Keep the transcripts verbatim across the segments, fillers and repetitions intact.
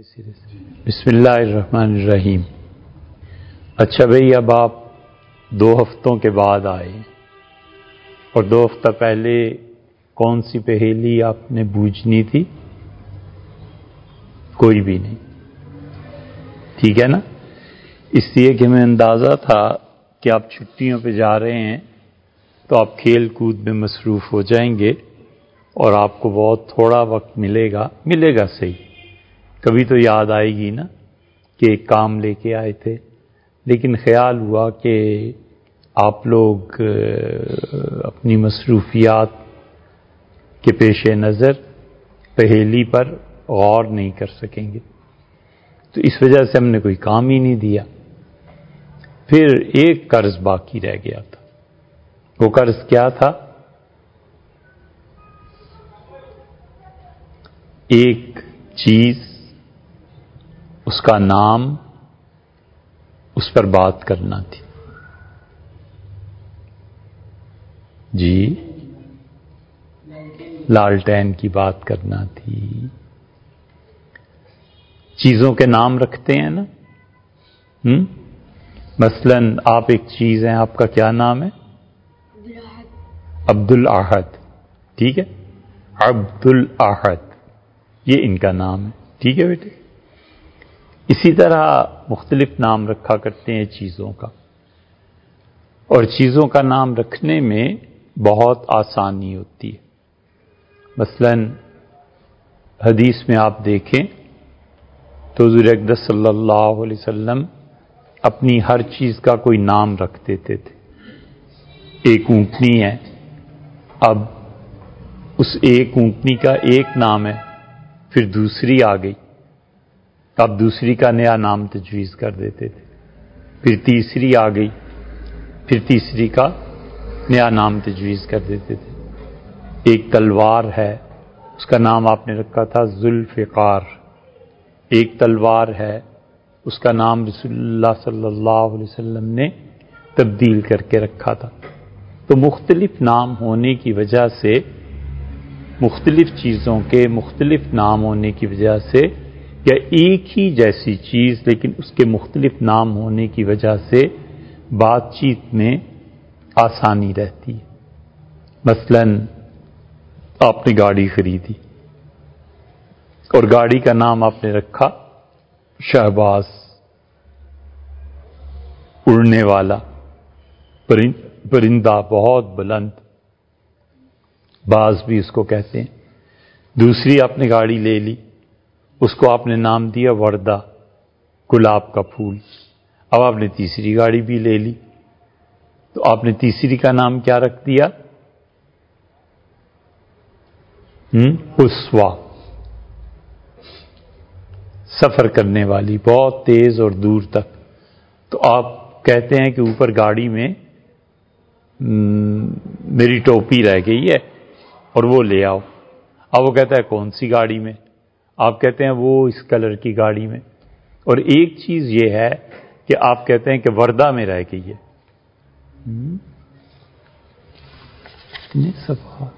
بسم اللہ الرحمن الرحیم۔ اچھا بھئی، اب آپ دو ہفتوں کے بعد آئے اور دو ہفتہ پہلے کون سی پہیلی آپ نے بوجھنی تھی؟ کوئی بھی نہیں، ٹھیک ہے نا؟ اس لیے کہ ہمیں اندازہ تھا کہ آپ چھٹیوں پہ جا رہے ہیں تو آپ کھیل کود میں مصروف ہو جائیں گے اور آپ کو بہت تھوڑا وقت ملے گا ملے گا صحیح، کبھی تو یاد آئے گی نا کہ ایک کام لے کے آئے تھے، لیکن خیال ہوا کہ آپ لوگ اپنی مصروفیات کے پیش نظر پہیلی پر غور نہیں کر سکیں گے، تو اس وجہ سے ہم نے کوئی کام ہی نہیں دیا۔ پھر ایک قرض باقی رہ گیا تھا، وہ قرض کیا تھا؟ ایک چیز، اس کا نام، اس پر بات کرنا تھی۔ جی، لالٹین کی بات کرنا تھی۔ چیزوں کے نام رکھتے ہیں نا، ہم؟ مثلا آپ ایک چیز ہیں، آپ کا کیا نام ہے؟ عبد الاحد، ٹھیک ہے؟ عبد الاحد، یہ ان کا نام ہے، ٹھیک ہے بیٹے؟ اسی طرح مختلف نام رکھا کرتے ہیں چیزوں کا، اور چیزوں کا نام رکھنے میں بہت آسانی ہوتی ہے۔ مثلا حدیث میں آپ دیکھیں تو حضور اقدس صلی اللہ علیہ وسلم اپنی ہر چیز کا کوئی نام رکھ دیتے تھے۔ ایک اونٹنی ہے، اب اس ایک اونٹنی کا ایک نام ہے، پھر دوسری آ گئی، اب دوسری کا نیا نام تجویز کر دیتے تھے، پھر تیسری آ گئی، پھر تیسری کا نیا نام تجویز کر دیتے تھے۔ ایک تلوار ہے، اس کا نام آپ نے رکھا تھا ذوالفقار۔ ایک تلوار ہے، اس کا نام رسول اللہ صلی اللہ علیہ وسلم نے تبدیل کر کے رکھا تھا۔ تو مختلف نام ہونے کی وجہ سے، مختلف چیزوں کے مختلف نام ہونے کی وجہ سے، یا ایک ہی جیسی چیز لیکن اس کے مختلف نام ہونے کی وجہ سے بات چیت میں آسانی رہتی ہے۔ مثلا آپ نے گاڑی خریدی اور گاڑی کا نام آپ نے رکھا شہباز، اڑنے والا پرندہ، بہت بلند، باز بھی اس کو کہتے ہیں۔ دوسری آپ نے گاڑی لے لی، اس کو آپ نے نام دیا وردہ، گلاب کا پھول۔ اب آپ نے تیسری گاڑی بھی لے لی، تو آپ نے تیسری کا نام کیا رکھ دیا؟ ہم اسوا، سفر کرنے والی، بہت تیز اور دور تک۔ تو آپ کہتے ہیں کہ اوپر گاڑی میں میری ٹوپی رہ گئی ہے اور وہ لے آؤ۔ اب وہ کہتا ہے کون سی گاڑی میں؟ آپ کہتے ہیں وہ اس کلر کی گاڑی میں۔ اور ایک چیز یہ ہے کہ آپ کہتے ہیں کہ وردہ میں رہ گئی ہے۔ اتنے صفحات،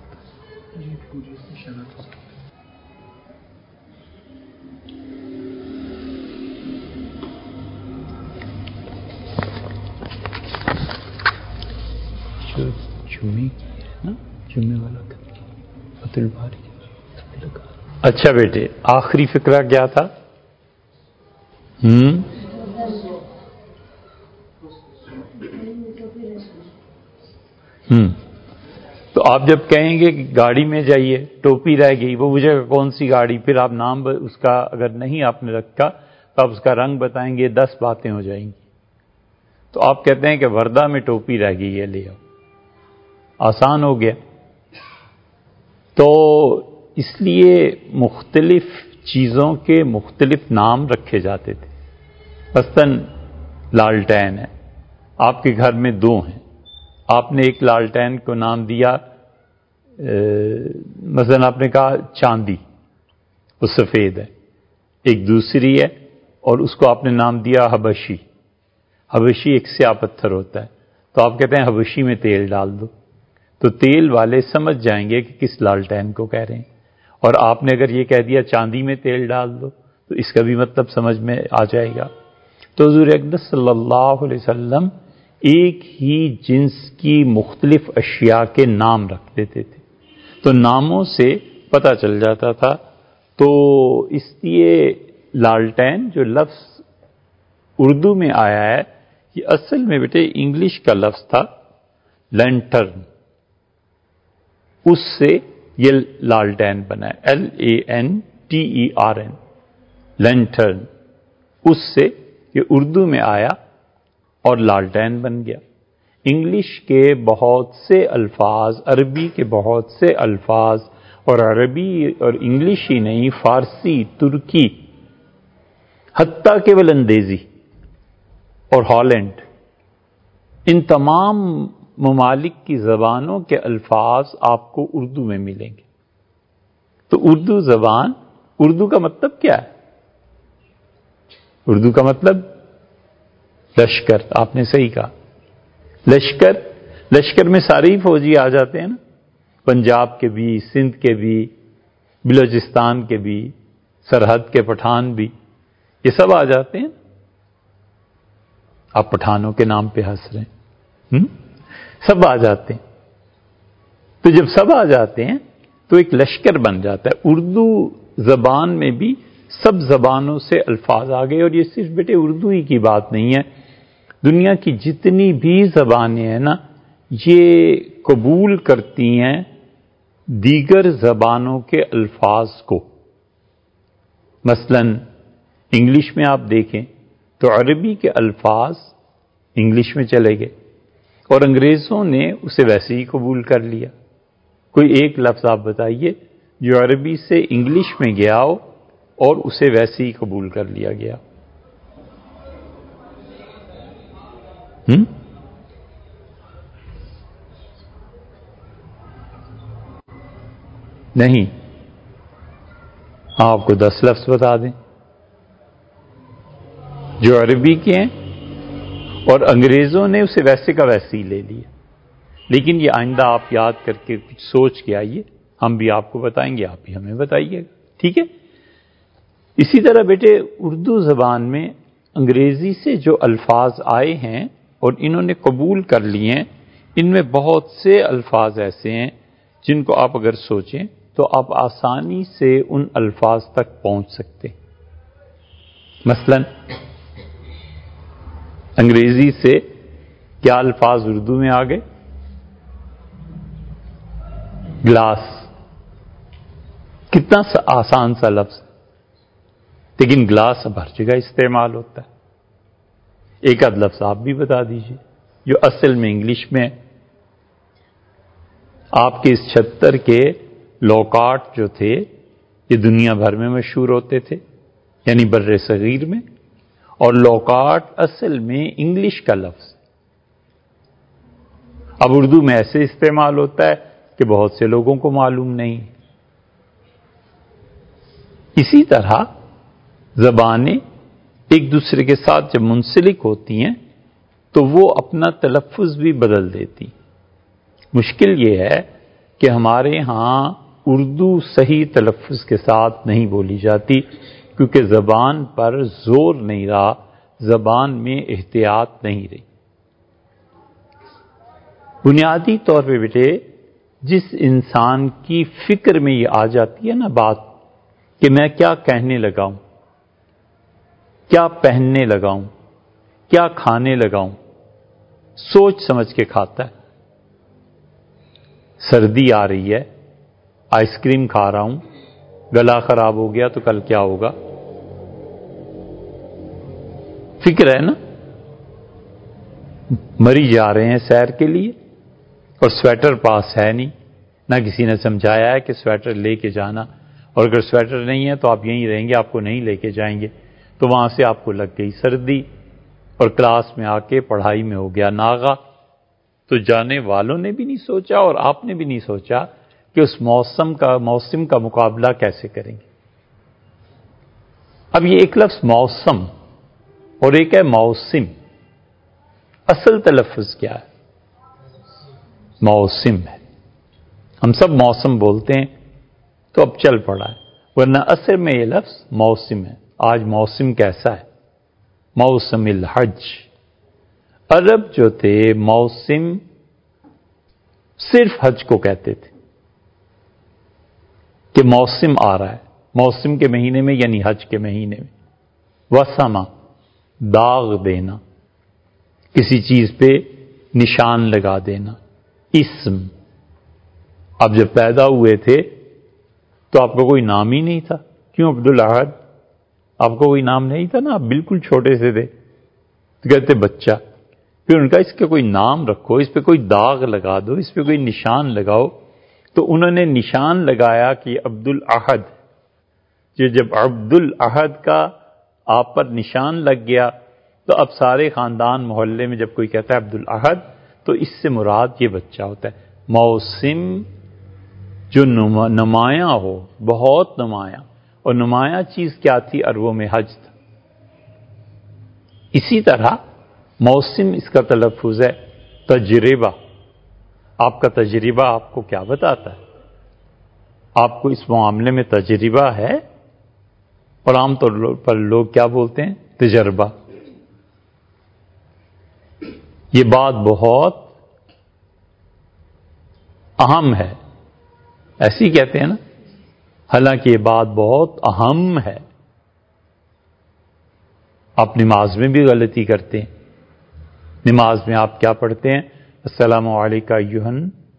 جو جمعے کی ہے نا، جمعے والا فتح الباری۔ اچھا بیٹے، آخری فقرہ کیا تھا؟ ہم ہم تو آپ جب کہیں گے کہ گاڑی میں جائیے، ٹوپی رہ گئی، وہ مجھے کون سی گاڑی، پھر آپ نام اس کا اگر نہیں آپ نے رکھا تو آپ اس کا رنگ بتائیں گے، دس باتیں ہو جائیں گی۔ تو آپ کہتے ہیں کہ وردہ میں ٹوپی رہ گئی ہے، لے آؤ، آسان ہو گیا۔ تو اس لیے مختلف چیزوں کے مختلف نام رکھے جاتے تھے۔ مثلاً لالٹین ہے، آپ کے گھر میں دو ہیں، آپ نے ایک لالٹین کو نام دیا، مثلاً آپ نے کہا چاندی، وہ سفید ہے۔ ایک دوسری ہے اور اس کو آپ نے نام دیا حبشی۔ حبشی ایک سیاہ پتھر ہوتا ہے، تو آپ کہتے ہیں حبشی میں تیل ڈال دو، تو تیل والے سمجھ جائیں گے کہ کس لالٹین کو کہہ رہے ہیں۔ اور آپ نے اگر یہ کہہ دیا چاندی میں تیل ڈال دو تو اس کا بھی مطلب سمجھ میں آ جائے گا۔ تو حضور اقدس صلی اللہ علیہ وسلم ایک ہی جنس کی مختلف اشیاء کے نام رکھ دیتے تھے، تو ناموں سے پتہ چل جاتا تھا۔ تو اس لیے لالٹین جو لفظ اردو میں آیا ہے، یہ اصل میں بیٹے انگلش کا لفظ تھا لینٹرن، اس سے یہ لالٹین بنا ہے، L A N T E R N, lantern, اس سے یہ اردو میں آیا اور لالٹین بن گیا۔ انگلش کے بہت سے الفاظ، عربی کے بہت سے الفاظ، اور عربی اور انگلش ہی نہیں، فارسی، ترکی، حتیٰ کہ ولندیزی اور ہالینڈ، ان تمام ممالک کی زبانوں کے الفاظ آپ کو اردو میں ملیں گے۔ تو اردو زبان، اردو کا مطلب کیا ہے؟ اردو کا مطلب لشکر، آپ نے صحیح کہا، لشکر۔ لشکر میں سارے ہی فوجی آ جاتے ہیں نا، پنجاب کے بھی، سندھ کے بھی، بلوچستان کے بھی، سرحد کے پٹھان بھی، یہ سب آ جاتے ہیں۔ آپ پٹھانوں کے نام پہ ہنس رہے ہیں، ہم؟ سب آ جاتے ہیں۔ تو جب سب آ جاتے ہیں تو ایک لشکر بن جاتا ہے۔ اردو زبان میں بھی سب زبانوں سے الفاظ آ گئے، اور یہ صرف بیٹے اردو ہی کی بات نہیں ہے، دنیا کی جتنی بھی زبانیں ہیں نا، یہ قبول کرتی ہیں دیگر زبانوں کے الفاظ کو۔ مثلا انگلش میں آپ دیکھیں تو عربی کے الفاظ انگلش میں چلے گئے، اور انگریزوں نے اسے ویسے ہی قبول کر لیا۔ کوئی ایک لفظ آپ بتائیے جو عربی سے انگلش میں گیا ہو اور اسے ویسے ہی قبول کر لیا گیا۔ ہم؟ نہیں، آپ کو دس لفظ بتا دیں جو عربی کے ہیں اور انگریزوں نے اسے ویسے کا ویسے ہی لے لیا۔ لیکن یہ آئندہ آپ یاد کر کے کچھ سوچ کے آئیے، ہم بھی آپ کو بتائیں گے، آپ بھی ہمیں بتائیے گا، ٹھیک ہے؟ اسی طرح بیٹے اردو زبان میں انگریزی سے جو الفاظ آئے ہیں اور انہوں نے قبول کر لیے ہیں، ان میں بہت سے الفاظ ایسے ہیں جن کو آپ اگر سوچیں تو آپ آسانی سے ان الفاظ تک پہنچ سکتے۔ مثلا انگریزی سے کیا الفاظ اردو میں آ گئے؟ گلاس، کتنا آسان سا لفظ، لیکن گلاس اب ہر جگہ استعمال ہوتا ہے۔ ایک آدھ لفظ آپ بھی بتا دیجئے جو اصل میں انگلش میں ہے۔ آپ کے اس چھتر کے لوکاٹ جو تھے یہ دنیا بھر میں مشہور ہوتے تھے، یعنی بر صغیر میں، اور لوکاٹ اصل میں انگلش کا لفظ اب اردو میں ایسے استعمال ہوتا ہے کہ بہت سے لوگوں کو معلوم نہیں۔ اسی طرح زبانیں ایک دوسرے کے ساتھ جب منسلک ہوتی ہیں تو وہ اپنا تلفظ بھی بدل دیتی۔ مشکل یہ ہے کہ ہمارے ہاں اردو صحیح تلفظ کے ساتھ نہیں بولی جاتی، کیونکہ زبان پر زور نہیں رہا، زبان میں احتیاط نہیں رہی۔ بنیادی طور پہ بیٹے جس انسان کی فکر میں یہ آ جاتی ہے نا بات کہ میں کیا کہنے لگا ہوں، کیا پہننے لگا ہوں، کیا کھانے لگا ہوں، سوچ سمجھ کے کھاتا ہے۔ سردی آ رہی ہے، آئس کریم کھا رہا ہوں، گلا خراب ہو گیا تو کل کیا ہوگا؟ فکر ہے نا؟ مری جا رہے ہیں سیر کے لیے اور سویٹر پاس ہے نہیں، نہ کسی نے سمجھایا ہے کہ سویٹر لے کے جانا، اور اگر سویٹر نہیں ہے تو آپ یہیں رہیں گے، آپ کو نہیں لے کے جائیں گے، تو وہاں سے آپ کو لگ گئی سردی، اور کلاس میں آ کے پڑھائی میں ہو گیا ناغہ۔ تو جانے والوں نے بھی نہیں سوچا اور آپ نے بھی نہیں سوچا کہ اس موسم کا موسم کا مقابلہ کیسے کریں گے۔ اب یہ ایک لفظ موسم اور ایک ہے موسم، اصل تلفظ کیا ہے؟ موسم ہے۔ ہم سب موسم بولتے ہیں تو اب چل پڑا ہے، ورنہ اصل میں یہ لفظ موسم ہے۔ آج موسم کیسا ہے؟ موسم الحج. عرب جو تھے موسم صرف حج کو کہتے تھے کہ موسم آ رہا ہے، موسم کے مہینے میں یعنی حج کے مہینے میں. وسما داغ دینا، کسی چیز پہ نشان لگا دینا. اسم، اب جب پیدا ہوئے تھے تو آپ کا کوئی نام ہی نہیں تھا. کیوں عبدالاحد؟ آپ کو کوئی نام نہیں تھا نا، آپ بالکل چھوٹے سے تھے تو کہتے بچہ. پھر ان کا اس کا کوئی نام رکھو، اس پہ کوئی داغ لگا دو، اس پہ کوئی نشان لگاؤ. تو انہوں نے نشان لگایا کہ عبدالاحد. جو جب عبدالاحد کا آپ پر نشان لگ گیا تو اب سارے خاندان محلے میں جب کوئی کہتا ہے عبدالاحد تو اس سے مراد یہ بچہ ہوتا ہے. موسم جو نمایاں ہو، بہت نمایاں، اور نمایاں چیز کیا تھی؟ عربوں میں حج تھا. اسی طرح موسم اس کا تلفظ ہے تجربہ. آپ کا تجربہ آپ کو کیا بتاتا ہے؟ آپ کو اس معاملے میں تجربہ ہے؟ اور عام طور پر لوگ کیا بولتے ہیں؟ تجربہ. یہ بات بہت اہم ہے، ایسی کہتے ہیں نا، حالانکہ یہ بات بہت اہم ہے. آپ نماز میں بھی غلطی کرتے ہیں. نماز میں آپ کیا پڑھتے ہیں؟ السلام علیکم ایہن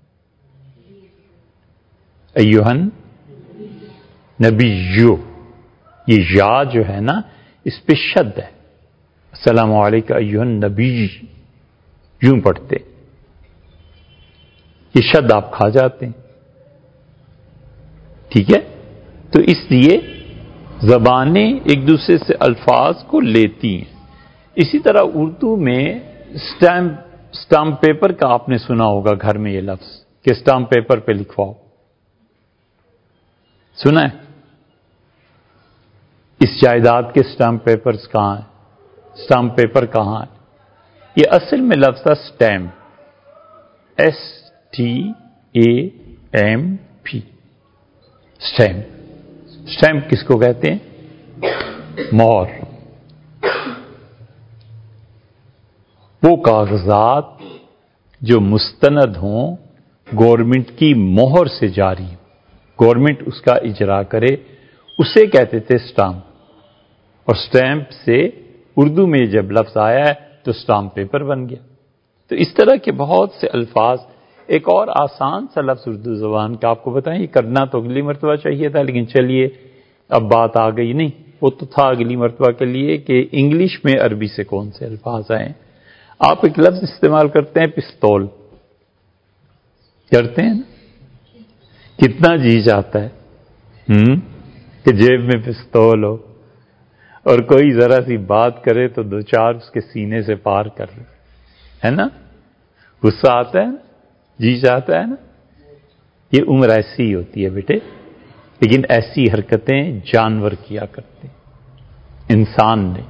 ایہن نبیو. یہ یا جو ہے نا اس پہ شد ہے. السلام علیکم ایہن نبی یوں پڑھتے، یہ شد آپ کھا جاتے ہیں. ٹھیک ہے؟ تو اس لیے زبانیں ایک دوسرے سے الفاظ کو لیتی ہیں. اسی طرح اردو میں اسٹامپ اسٹامپ پیپر کا آپ نے سنا ہوگا گھر میں یہ لفظ کہ اسٹامپ پیپر پہ لکھواؤ. سنا ہے؟ اس جائیداد کے اسٹامپ پیپرز کہاں ہیں؟ اسٹامپ پیپر کہاں ہے؟ یہ اصل میں لفظ تھا stamp, S T A M P. Stamp. Stamp کس کو کہتے ہیں؟ مہر. وہ کاغذات جو مستند ہوں، گورنمنٹ کی مہر سے جاری، گورنمنٹ اس کا اجرا کرے، اسے کہتے تھے اسٹامپ. اور اسٹیمپ سے اردو میں جب لفظ آیا ہے تو اسٹامپ پیپر بن گیا. تو اس طرح کے بہت سے الفاظ. ایک اور آسان سا لفظ اردو زبان کا آپ کو بتائیں، یہ کرنا تو اگلی مرتبہ چاہیے تھا لیکن چلیے اب بات آ گئی. نہیں، وہ تو تھا اگلی مرتبہ کے لیے کہ انگلش میں عربی سے کون سے الفاظ آئے. آپ ایک لفظ استعمال کرتے ہیں پستول، کرتے ہیں نا؟ کتنا جی جاتا ہے ہم کہ جیب میں پستول ہو اور کوئی ذرا سی بات کرے تو دو چار اس کے سینے سے پار کر رہے، ہے نا؟ غصہ آتا ہے نا، جی چاہتا ہے نا. یہ عمر ایسی ہی ہوتی ہے بیٹے، لیکن ایسی حرکتیں جانور کیا کرتے ہیں، انسان نہیں.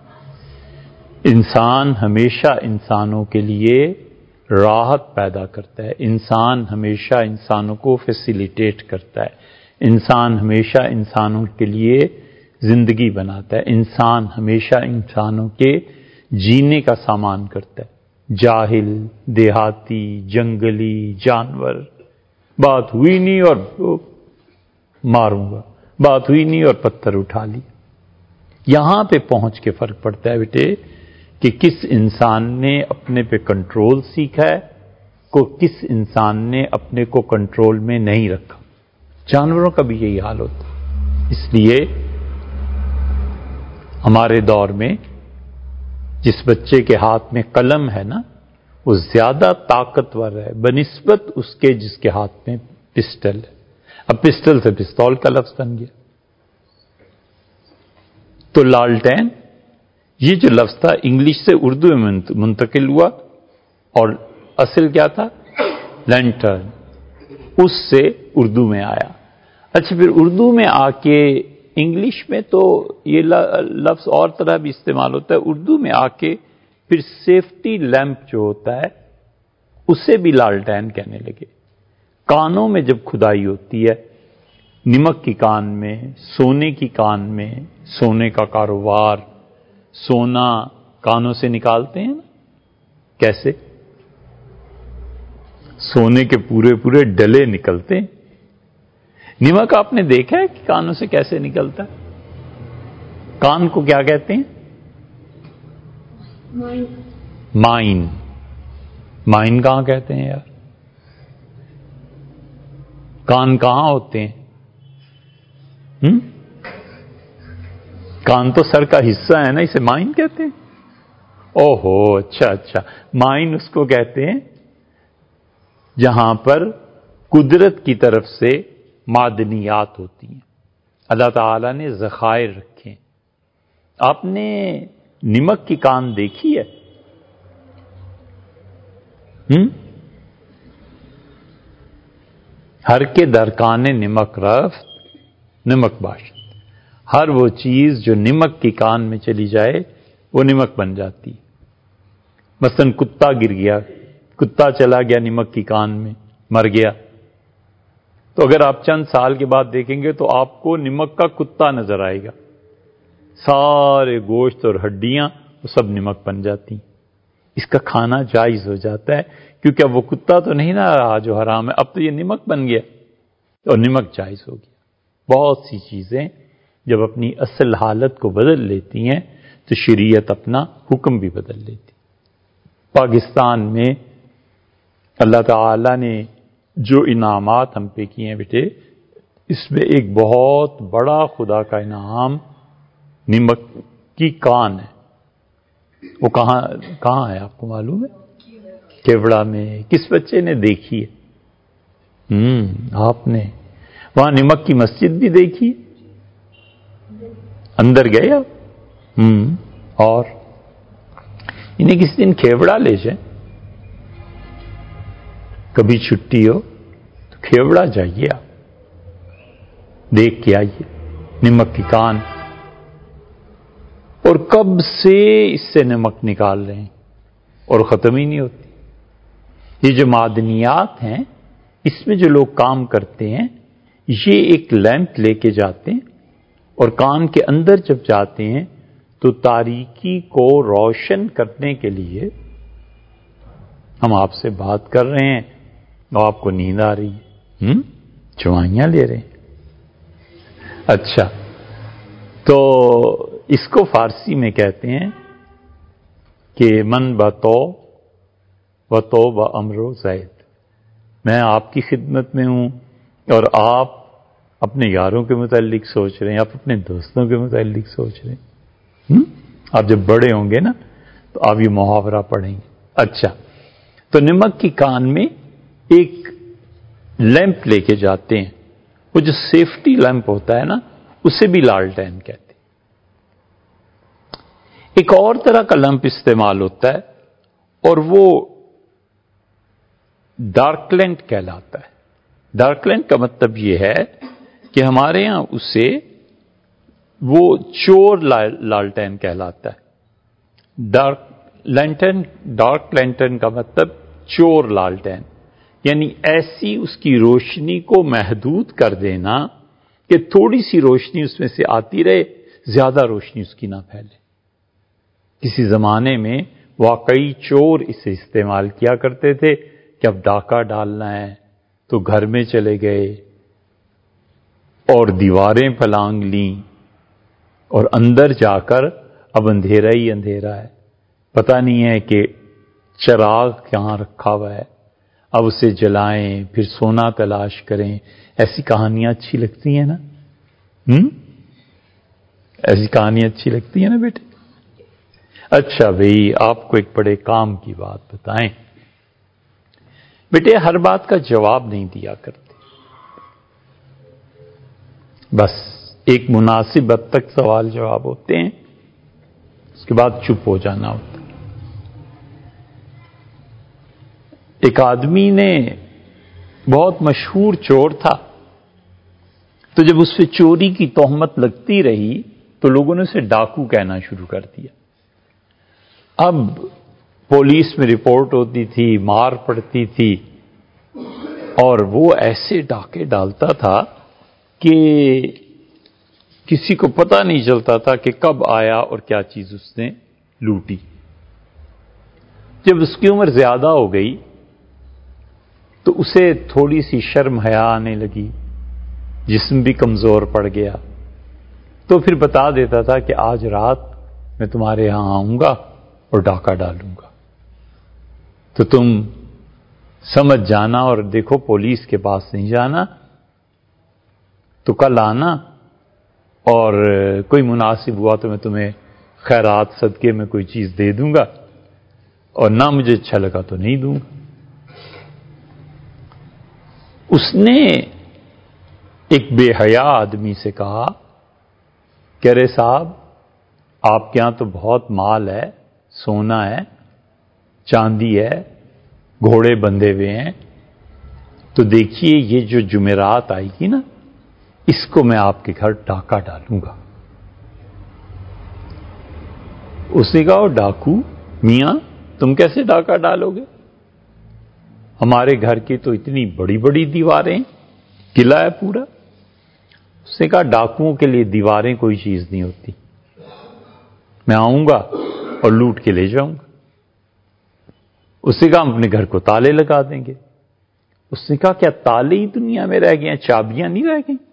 انسان ہمیشہ انسانوں کے لیے راحت پیدا کرتا ہے. انسان ہمیشہ انسانوں کو فیسیلیٹیٹ کرتا ہے. انسان ہمیشہ انسانوں کے لیے زندگی بناتا ہے. انسان ہمیشہ انسانوں کے جینے کا سامان کرتا ہے. جاہل، دیہاتی، جنگلی جانور، بات ہوئی نہیں اور ماروں گا، بات ہوئی نہیں اور پتھر اٹھا لی. یہاں پہ پہنچ کے فرق پڑتا ہے بیٹے کہ کس انسان نے اپنے پہ کنٹرول سیکھا ہے، کو کس انسان نے اپنے کو کنٹرول میں نہیں رکھا. جانوروں کا بھی یہی حال ہوتا ہے. اس لیے ہمارے دور میں جس بچے کے ہاتھ میں قلم ہے نا وہ زیادہ طاقتور ہے بنسبت اس کے جس کے ہاتھ میں پسٹل ہے. اب پسٹل سے پستول کا لفظ بن گیا. تو لالٹین یہ جو لفظ تھا انگلش سے اردو میں منتقل ہوا اور اصل کیا تھا؟ لینٹرن. اس سے اردو میں آیا. اچھا پھر اردو میں آ کے انگلش میں تو یہ لفظ اور طرح بھی استعمال ہوتا ہے. اردو میں آ کے پھر سیفٹی لیمپ جو ہوتا ہے اسے بھی لالٹین کہنے لگے. کانوں میں جب کھدائی ہوتی ہے نمک کی کان میں، سونے کی کان میں، سونے کا کاروبار، سونا کانوں سے نکالتے ہیں نا، کیسے؟ سونے کے پورے پورے ڈلے نکلتے ہیں۔ نمک آپ نے دیکھا ہے کہ کانوں سے کیسے نکلتا ہے؟ کان کو کیا کہتے ہیں؟ مائن۔ مائن کہاں کہتے ہیں یار؟ کان کہاں ہوتے ہیں؟ ہم؟ کان تو سر کا حصہ ہے نا، اسے مائن کہتے ہیں؟ او ہو، اچھا اچھا، مائن اس کو کہتے ہیں جہاں پر قدرت کی طرف سے معدنیات ہوتی ہیں، اللہ تعالی نے ذخائر رکھے ہیں۔ آپ نے نمک کی کان دیکھی ہے؟ ہم؟ ہر کے درکان نمک رفت نمک باشد، ہر وہ چیز جو نمک کی کان میں چلی جائے وہ نمک بن جاتی۔ مثلا کتا گر گیا، کتا چلا گیا نمک کی کان میں، مر گیا، تو اگر آپ چند سال کے بعد دیکھیں گے تو آپ کو نمک کا کتا نظر آئے گا، سارے گوشت اور ہڈیاں وہ سب نمک بن جاتی۔ اس کا کھانا جائز ہو جاتا ہے کیونکہ اب وہ کتا تو نہیں نہ رہا جو حرام ہے، اب تو یہ نمک بن گیا اور نمک جائز ہو گیا۔ بہت سی چیزیں جب اپنی اصل حالت کو بدل لیتی ہیں تو شریعت اپنا حکم بھی بدل لیتی۔ پاکستان میں اللہ تعالی نے جو انعامات ہم پہ کیے ہیں بیٹے، اس میں ایک بہت بڑا خدا کا انعام نمک کی کان ہے۔ وہ کہاں کہاں ہے آپ کو معلوم ہے؟ کیوڑا میں۔ کس بچے نے دیکھی ہے؟ ہم آپ نے وہاں نمک کی مسجد بھی دیکھی؟ اندر گئے آپ؟ ہم اور انہیں کسی دن کھیوڑا لے جائیں، کبھی چھٹی ہو تو کھیوڑا جائیے، آپ دیکھ کے آئیے نمک کی کان، اور کب سے اس سے نمک نکال رہے ہیں اور ختم ہی نہیں ہوتی۔ یہ جو معدنیات ہیں، اس میں جو لوگ کام کرتے ہیں، یہ ایک لیمپ لے کے جاتے ہیں اور کان کے اندر جب جاتے ہیں تو تاریکی کو روشن کرنے کے لیے، ہم آپ سے بات کر رہے ہیں اور آپ کو نیند آ رہی ہے، ہم چوائیاں لے رہے ہیں۔ اچھا، تو اس کو فارسی میں کہتے ہیں کہ من بتو و تو و امرو زید، میں آپ کی خدمت میں ہوں اور آپ اپنے یاروں کے متعلق سوچ رہے ہیں، آپ اپنے دوستوں کے متعلق سوچ رہے ہیں۔ ہم؟ آپ جب بڑے ہوں گے نا تو آپ یہ محاورہ پڑھیں گے۔ اچھا، تو نمک کی کان میں ایک لیمپ لے کے جاتے ہیں، وہ جو سیفٹی لیمپ ہوتا ہے نا، اسے بھی لالٹین کہتے ہیں۔ ایک اور طرح کا لیمپ استعمال ہوتا ہے اور وہ ڈارک لینٹ کہلاتا ہے۔ ڈارک لینٹ کا مطلب یہ ہے کہ ہمارے ہاں اسے وہ چور لالٹین کہلاتا ہے۔ ڈارک لینٹن ڈارک لینٹن کا مطلب چور لالٹین، یعنی ایسی اس کی روشنی کو محدود کر دینا کہ تھوڑی سی روشنی اس میں سے آتی رہے، زیادہ روشنی اس کی نہ پھیلے۔ کسی زمانے میں واقعی چور اسے استعمال کیا کرتے تھے کہ اب ڈاکہ ڈالنا ہے تو گھر میں چلے گئے اور دیواریں پلانگ لیں اور اندر جا کر اب اندھیرا ہی اندھیرا ہے، پتہ نہیں ہے کہ چراغ کہاں رکھا ہوا ہے، اب اسے جلائیں پھر سونا تلاش کریں۔ ایسی کہانیاں اچھی لگتی ہیں نا؟ ہم ایسی کہانیاں اچھی لگتی ہیں نا بیٹے؟ اچھا بھئی، آپ کو ایک بڑے کام کی بات بتائیں بیٹے، ہر بات کا جواب نہیں دیا کرتے، بس ایک مناسب حد تک سوال جواب ہوتے ہیں، اس کے بعد چپ ہو جانا ہوتا ہے۔ ایک آدمی نے بہت مشہور چور تھا، تو جب اس پہ چوری کی تہمت لگتی رہی تو لوگوں نے اسے ڈاکو کہنا شروع کر دیا۔ اب پولیس میں رپورٹ ہوتی تھی، مار پڑتی تھی، اور وہ ایسے ڈاکے ڈالتا تھا کہ کسی کو پتہ نہیں چلتا تھا کہ کب آیا اور کیا چیز اس نے لوٹی۔ جب اس کی عمر زیادہ ہو گئی تو اسے تھوڑی سی شرم حیا آنے لگی، جسم بھی کمزور پڑ گیا، تو پھر بتا دیتا تھا کہ آج رات میں تمہارے یہاں آؤں گا اور ڈاکہ ڈالوں گا، تو تم سمجھ جانا اور دیکھو پولیس کے پاس نہیں جانا، تو کل آنا اور کوئی مناسب ہوا تو میں تمہیں خیرات صدقے میں کوئی چیز دے دوں گا، اور نہ مجھے اچھا لگا تو نہیں دوں گا۔ اس نے ایک بے حیا آدمی سے کہا کہ ارے صاحب، آپ کے ہاں تو بہت مال ہے، سونا ہے، چاندی ہے، گھوڑے بندھے ہوئے ہیں، تو دیکھیے یہ جو جمعرات آئے گی نا، اس کو میں آپ کے گھر ڈاکہ ڈالوں گا۔ اس نے کہا ڈاکو میاں، تم کیسے ڈاکہ ڈالو گے؟ ہمارے گھر کی تو اتنی بڑی بڑی دیواریں، قلعہ ہے پورا۔ اس نے کہا ڈاکوؤں کے لیے دیواریں کوئی چیز نہیں ہوتی، میں آؤں گا اور لوٹ کے لے جاؤں گا۔ اس نے کہا ہم اپنے گھر کو تالے لگا دیں گے۔ اس نے کہا کیا تالے ہی دنیا میں رہ گئے ہیں، چابیاں نہیں رہ گئی؟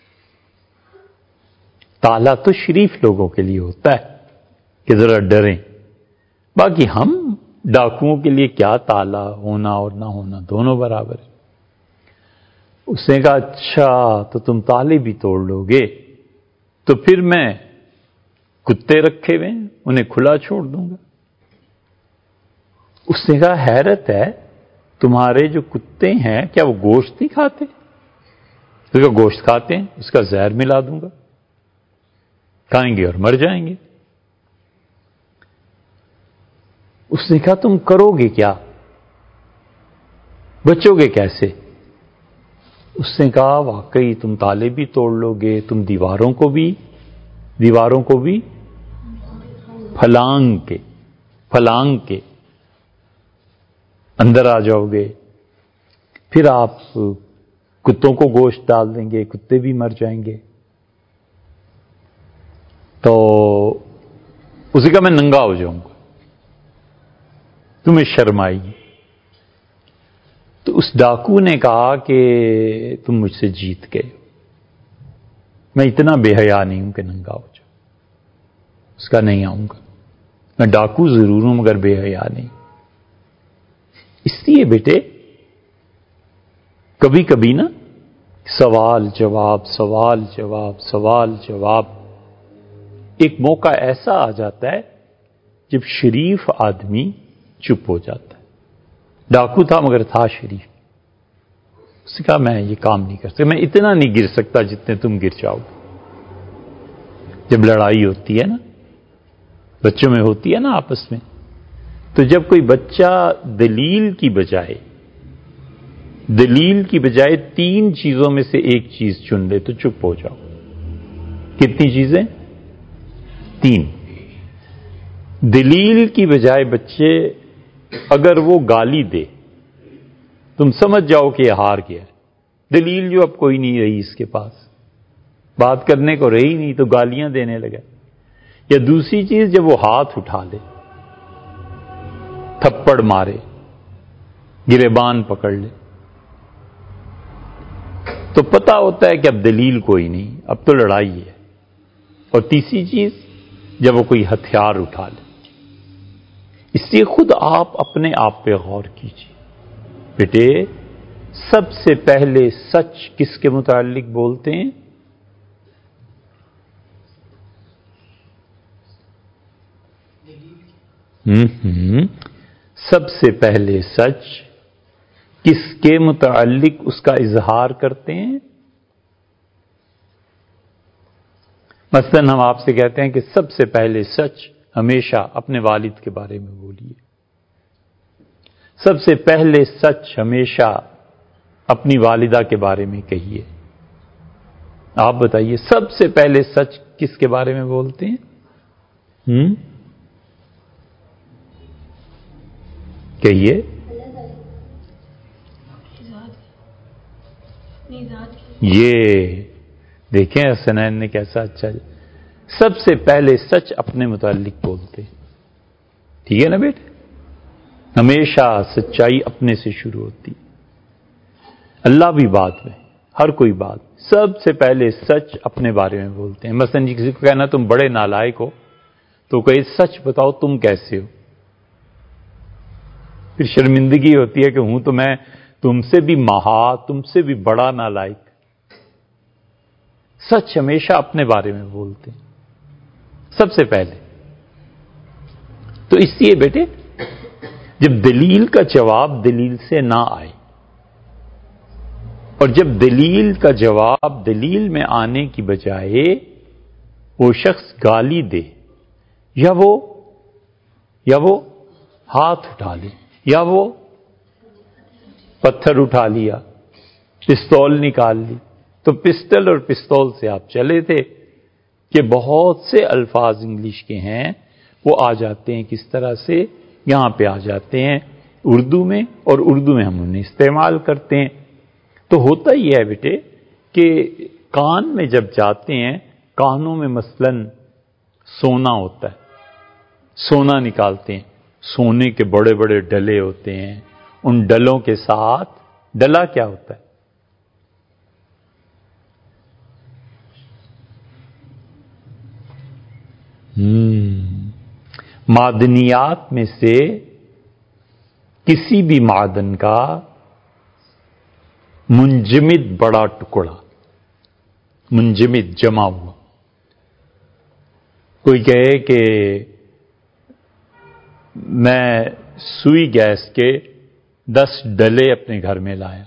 تالا تو شریف لوگوں کے لیے ہوتا ہے کہ ذرا ڈریں، باقی ہم ڈاکوؤں کے لیے کیا، تالا ہونا اور نہ ہونا دونوں برابر ہے۔ اس نے کہا اچھا تو تم تالے بھی توڑ لو گے، تو پھر میں کتے رکھے ہوئے ہیں انہیں کھلا چھوڑ دوں گا۔ اس نے کہا حیرت ہے، تمہارے جو کتے ہیں کیا وہ گوشت نہیں کھاتے؟ اس نے کہا گوشت کھاتے ہیں، اس کا زہر ملا دوں گا، کھائیں گے اور مر جائیں گے۔ اس نے کہا تم کرو گے کیا، بچو گے کیسے؟ اس نے کہا واقعی تم تالے بھی توڑ لو گے، تم دیواروں کو بھی دیواروں کو بھی پھلانگ کے پھلانگ کے اندر آ جاؤ گے، پھر آپ کتوں کو گوشت ڈال دیں گے، کتے بھی مر جائیں گے۔ تو اسی کا میں ننگا ہو جاؤں گا، تمہیں شرم آئے گی۔ تو اس ڈاکو نے کہا کہ تم مجھ سے جیت گئے، میں اتنا بے حیا نہیں ہوں کہ ننگا ہو جاؤں۔ اس کا نہیں آؤں گا، میں ڈاکو ضرور ہوں مگر بے حیا نہیں۔ اس لیے بیٹے کبھی کبھی نا سوال جواب سوال جواب سوال جواب، ایک موقع ایسا آ جاتا ہے جب شریف آدمی چپ ہو جاتا ہے۔ ڈاکو تھا مگر تھا شریف۔ اس نے کہا میں یہ کام نہیں کر سکتا، میں اتنا نہیں گر سکتا جتنے تم گر جاؤ گے۔ جب لڑائی ہوتی ہے نا، بچوں میں ہوتی ہے نا آپس میں، تو جب کوئی بچہ دلیل کی بجائے دلیل کی بجائے تین چیزوں میں سے ایک چیز چن لے تو چپ ہو جاؤ۔ کتنی چیزیں؟ تین۔ دلیل کی بجائے بچے اگر وہ گالی دے، تم سمجھ جاؤ کہ یہ ہار گیا ہے، دلیل جو اب کوئی نہیں رہی اس کے پاس، بات کرنے کو رہی نہیں تو گالیاں دینے لگا۔ یا دوسری چیز جب وہ ہاتھ اٹھا لے، تھپڑ مارے، گریبان پکڑ لے، تو پتہ ہوتا ہے کہ اب دلیل کوئی نہیں، اب تو لڑائی ہے۔ اور تیسری چیز جب وہ کوئی ہتھیار اٹھا لے۔ اس لیے خود آپ اپنے آپ پہ غور کیجیے بیٹے، سب سے پہلے سچ کس کے متعلق بولتے ہیں؟ ہم ہم سب سے پہلے سچ کس کے متعلق اس کا اظہار کرتے ہیں؟ مثلا ہم آپ سے کہتے ہیں کہ سب سے پہلے سچ ہمیشہ اپنے والد کے بارے میں بولیے، سب سے پہلے سچ ہمیشہ اپنی والدہ کے بارے میں کہیے۔ آپ بتائیے سب سے پہلے سچ کس کے بارے میں بولتے ہیں؟ ہم کہیے۔ یہ دیکھیں حسنین نے کیسا اچھا، سب سے پہلے سچ اپنے متعلق بولتے، ٹھیک ہے نا بیٹے؟ ہمیشہ سچائی اپنے سے شروع ہوتی، اللہ بھی بات میں، ہر کوئی بات سب سے پہلے سچ اپنے بارے میں بولتے ہیں۔ مثلا جی کسی کو کہنا تم بڑے نالائق ہو تو کہے سچ بتاؤ تم کیسے ہو، پھر شرمندگی ہوتی ہے کہ ہوں تو میں تم سے بھی مہا، تم سے بھی بڑا نالائق۔ سچ ہمیشہ اپنے بارے میں بولتے ہیں سب سے پہلے۔ تو اس لیے بیٹے جب دلیل کا جواب دلیل سے نہ آئے، اور جب دلیل کا جواب دلیل میں آنے کی بجائے وہ شخص گالی دے، یا وہ یا وہ ہاتھ اٹھا لے، یا وہ پتھر اٹھا لیا، پستول نکال لی، تو پسٹل اور پستول سے آپ چلے تھے کہ بہت سے الفاظ انگلش کے ہیں وہ آ جاتے ہیں کس طرح سے، یہاں پہ آ جاتے ہیں اردو میں، اور اردو میں ہم انہیں استعمال کرتے ہیں۔ تو ہوتا ہی ہے بیٹے کہ کان میں جب جاتے ہیں، کانوں میں مثلا سونا ہوتا ہے، سونا نکالتے ہیں، سونے کے بڑے بڑے ڈلے ہوتے ہیں، ان ڈلوں کے ساتھ ڈلا کیا ہوتا ہے؟ ہم معدنیات میں سے کسی بھی معدن کا منجمد بڑا ٹکڑا، منجمد جمع ہوا۔ کوئی کہے کہ میں سوئی گیس کے دس ڈلے اپنے گھر میں لایا،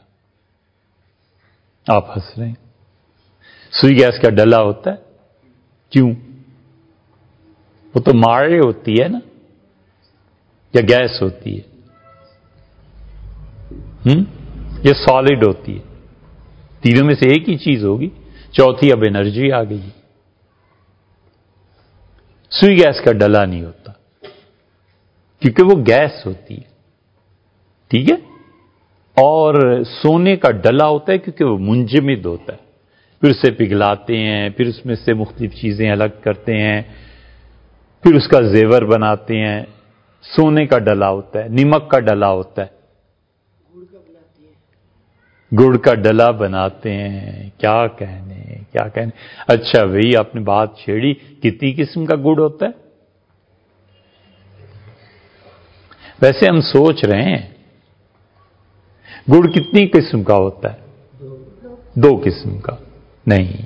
آپ ہنس رہے ہیں، سوئی گیس کا ڈلا ہوتا ہے، کیوں؟ وہ تو ماڑے ہوتی ہے نا، یا گیس ہوتی ہے، ہم یا سالڈ ہوتی ہے، تینوں میں سے ایک ہی چیز ہوگی، چوتھی اب انرجی آ گئی۔ سوئی گیس کا ڈلا نہیں ہوتا کیونکہ وہ گیس ہوتی ہے، ٹھیک ہے؟ اور سونے کا ڈلا ہوتا ہے کیونکہ وہ منجمد ہوتا ہے، پھر اسے پگھلاتے ہیں، پھر اس میں سے مختلف چیزیں الگ کرتے ہیں، پھر اس کا زیور بناتے ہیں۔ سونے کا ڈلا ہوتا ہے، نمک کا ڈلا ہوتا ہے، گڑ کا ڈلا بناتے ہیں، کیا کہنے کیا کہنے۔ اچھا بھئی آپ نے بات چھیڑی، کتنی قسم کا گڑ ہوتا ہے؟ ویسے ہم سوچ رہے ہیں گڑ کتنی قسم کا ہوتا ہے؟ دو قسم کا نہیں،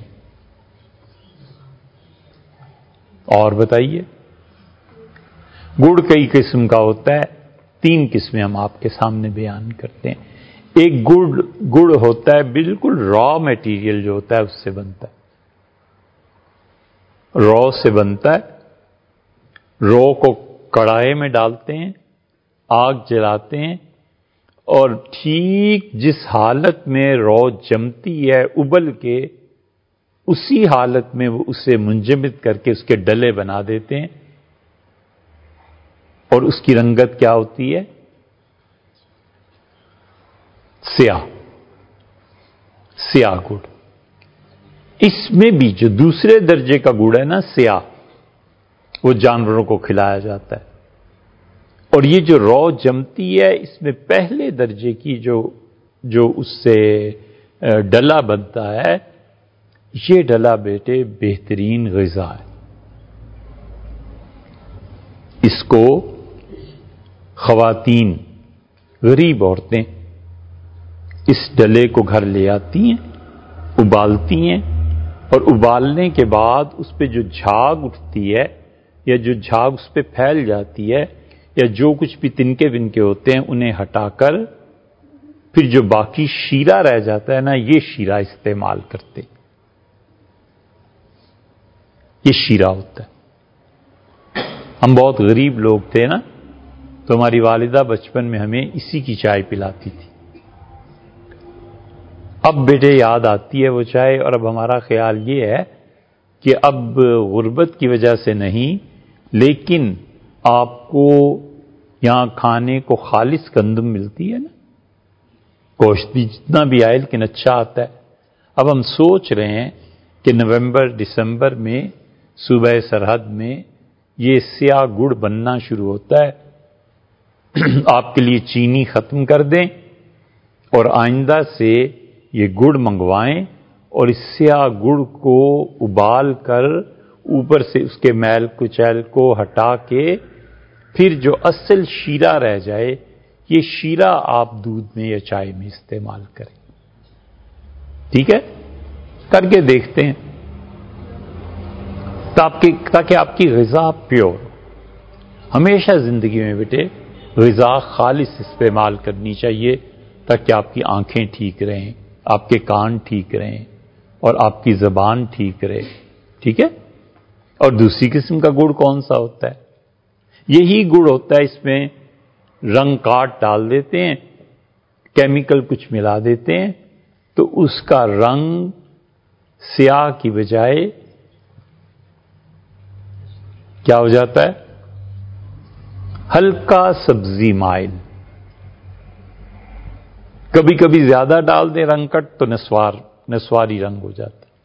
اور بتائیے؟ گڑ کئی قسم کا ہوتا ہے، تین قسمیں ہم آپ کے سامنے بیان کرتے ہیں۔ ایک گڑ گڑ ہوتا ہے بالکل را میٹیریل جو ہوتا ہے اس سے بنتا ہے، رو سے بنتا ہے، رو کو کڑھائی میں ڈالتے ہیں، آگ جلاتے ہیں، اور ٹھیک جس حالت میں رو جمتی ہے ابل کے، اسی حالت میں وہ اسے منجمد کر کے اس کے ڈلے بنا دیتے ہیں، اور اس کی رنگت کیا ہوتی ہے؟ سیاہ، سیاہ گڑ۔ اس میں بھی جو دوسرے درجے کا گڑ ہے نا سیاہ، وہ جانوروں کو کھلایا جاتا ہے، اور یہ جو رو جمتی ہے اس میں پہلے درجے کی جو جو اس سے ڈلا بنتا ہے، یہ ڈلا بیٹے بہترین غذا ہے۔ اس کو خواتین، غریب عورتیں اس ڈلے کو گھر لے آتی ہیں، ابالتی ہیں، اور ابالنے کے بعد اس پہ جو جھاگ اٹھتی ہے یا جو جھاگ اس پہ پھیل جاتی ہے یا جو کچھ بھی تنکے بنکے ہوتے ہیں انہیں ہٹا کر پھر جو باقی شیرہ رہ جاتا ہے نا، یہ شیرہ استعمال کرتے، یہ شیرہ ہوتا ہے۔ ہم بہت غریب لوگ تھے نا، تو ہماری والدہ بچپن میں ہمیں اسی کی چائے پلاتی تھی۔ اب بیٹے یاد آتی ہے وہ چائے، اور اب ہمارا خیال یہ ہے کہ اب غربت کی وجہ سے نہیں، لیکن آپ کو یہاں کھانے کو خالص گندم ملتی ہے نا، گوشت بھی جتنا بھی آئے لیکن اچھا آتا ہے۔ اب ہم سوچ رہے ہیں کہ نومبر دسمبر میں صوبہ سرحد میں یہ سیاہ گڑ بننا شروع ہوتا ہے، آپ کے لیے چینی ختم کر دیں اور آئندہ سے یہ گڑ منگوائیں اور اس سیاہ گڑ کو ابال کر اوپر سے اس کے میل کچیل کو ہٹا کے پھر جو اصل شیرہ رہ جائے یہ شیرہ آپ دودھ میں یا چائے میں استعمال کریں۔ ٹھیک ہے، کر کے دیکھتے ہیں تاکہ آپ کی غذا پیور۔ ہمیشہ زندگی میں بیٹے غذا خالص استعمال کرنی چاہیے تاکہ آپ کی آنکھیں ٹھیک رہیں، آپ کے کان ٹھیک رہیں اور آپ کی زبان ٹھیک رہے۔ ٹھیک ہے، اور دوسری قسم کا گڑ کون سا ہوتا ہے؟ یہی گڑ ہوتا ہے، اس میں رنگ کاٹ ڈال دیتے ہیں، کیمیکل کچھ ملا دیتے ہیں تو اس کا رنگ سیاہ کی بجائے کیا ہو جاتا ہے؟ ہلکا سبزی مائل۔ کبھی کبھی زیادہ ڈال دیں رنگ کٹ تو نسوار نسواری رنگ ہو جاتا ہے،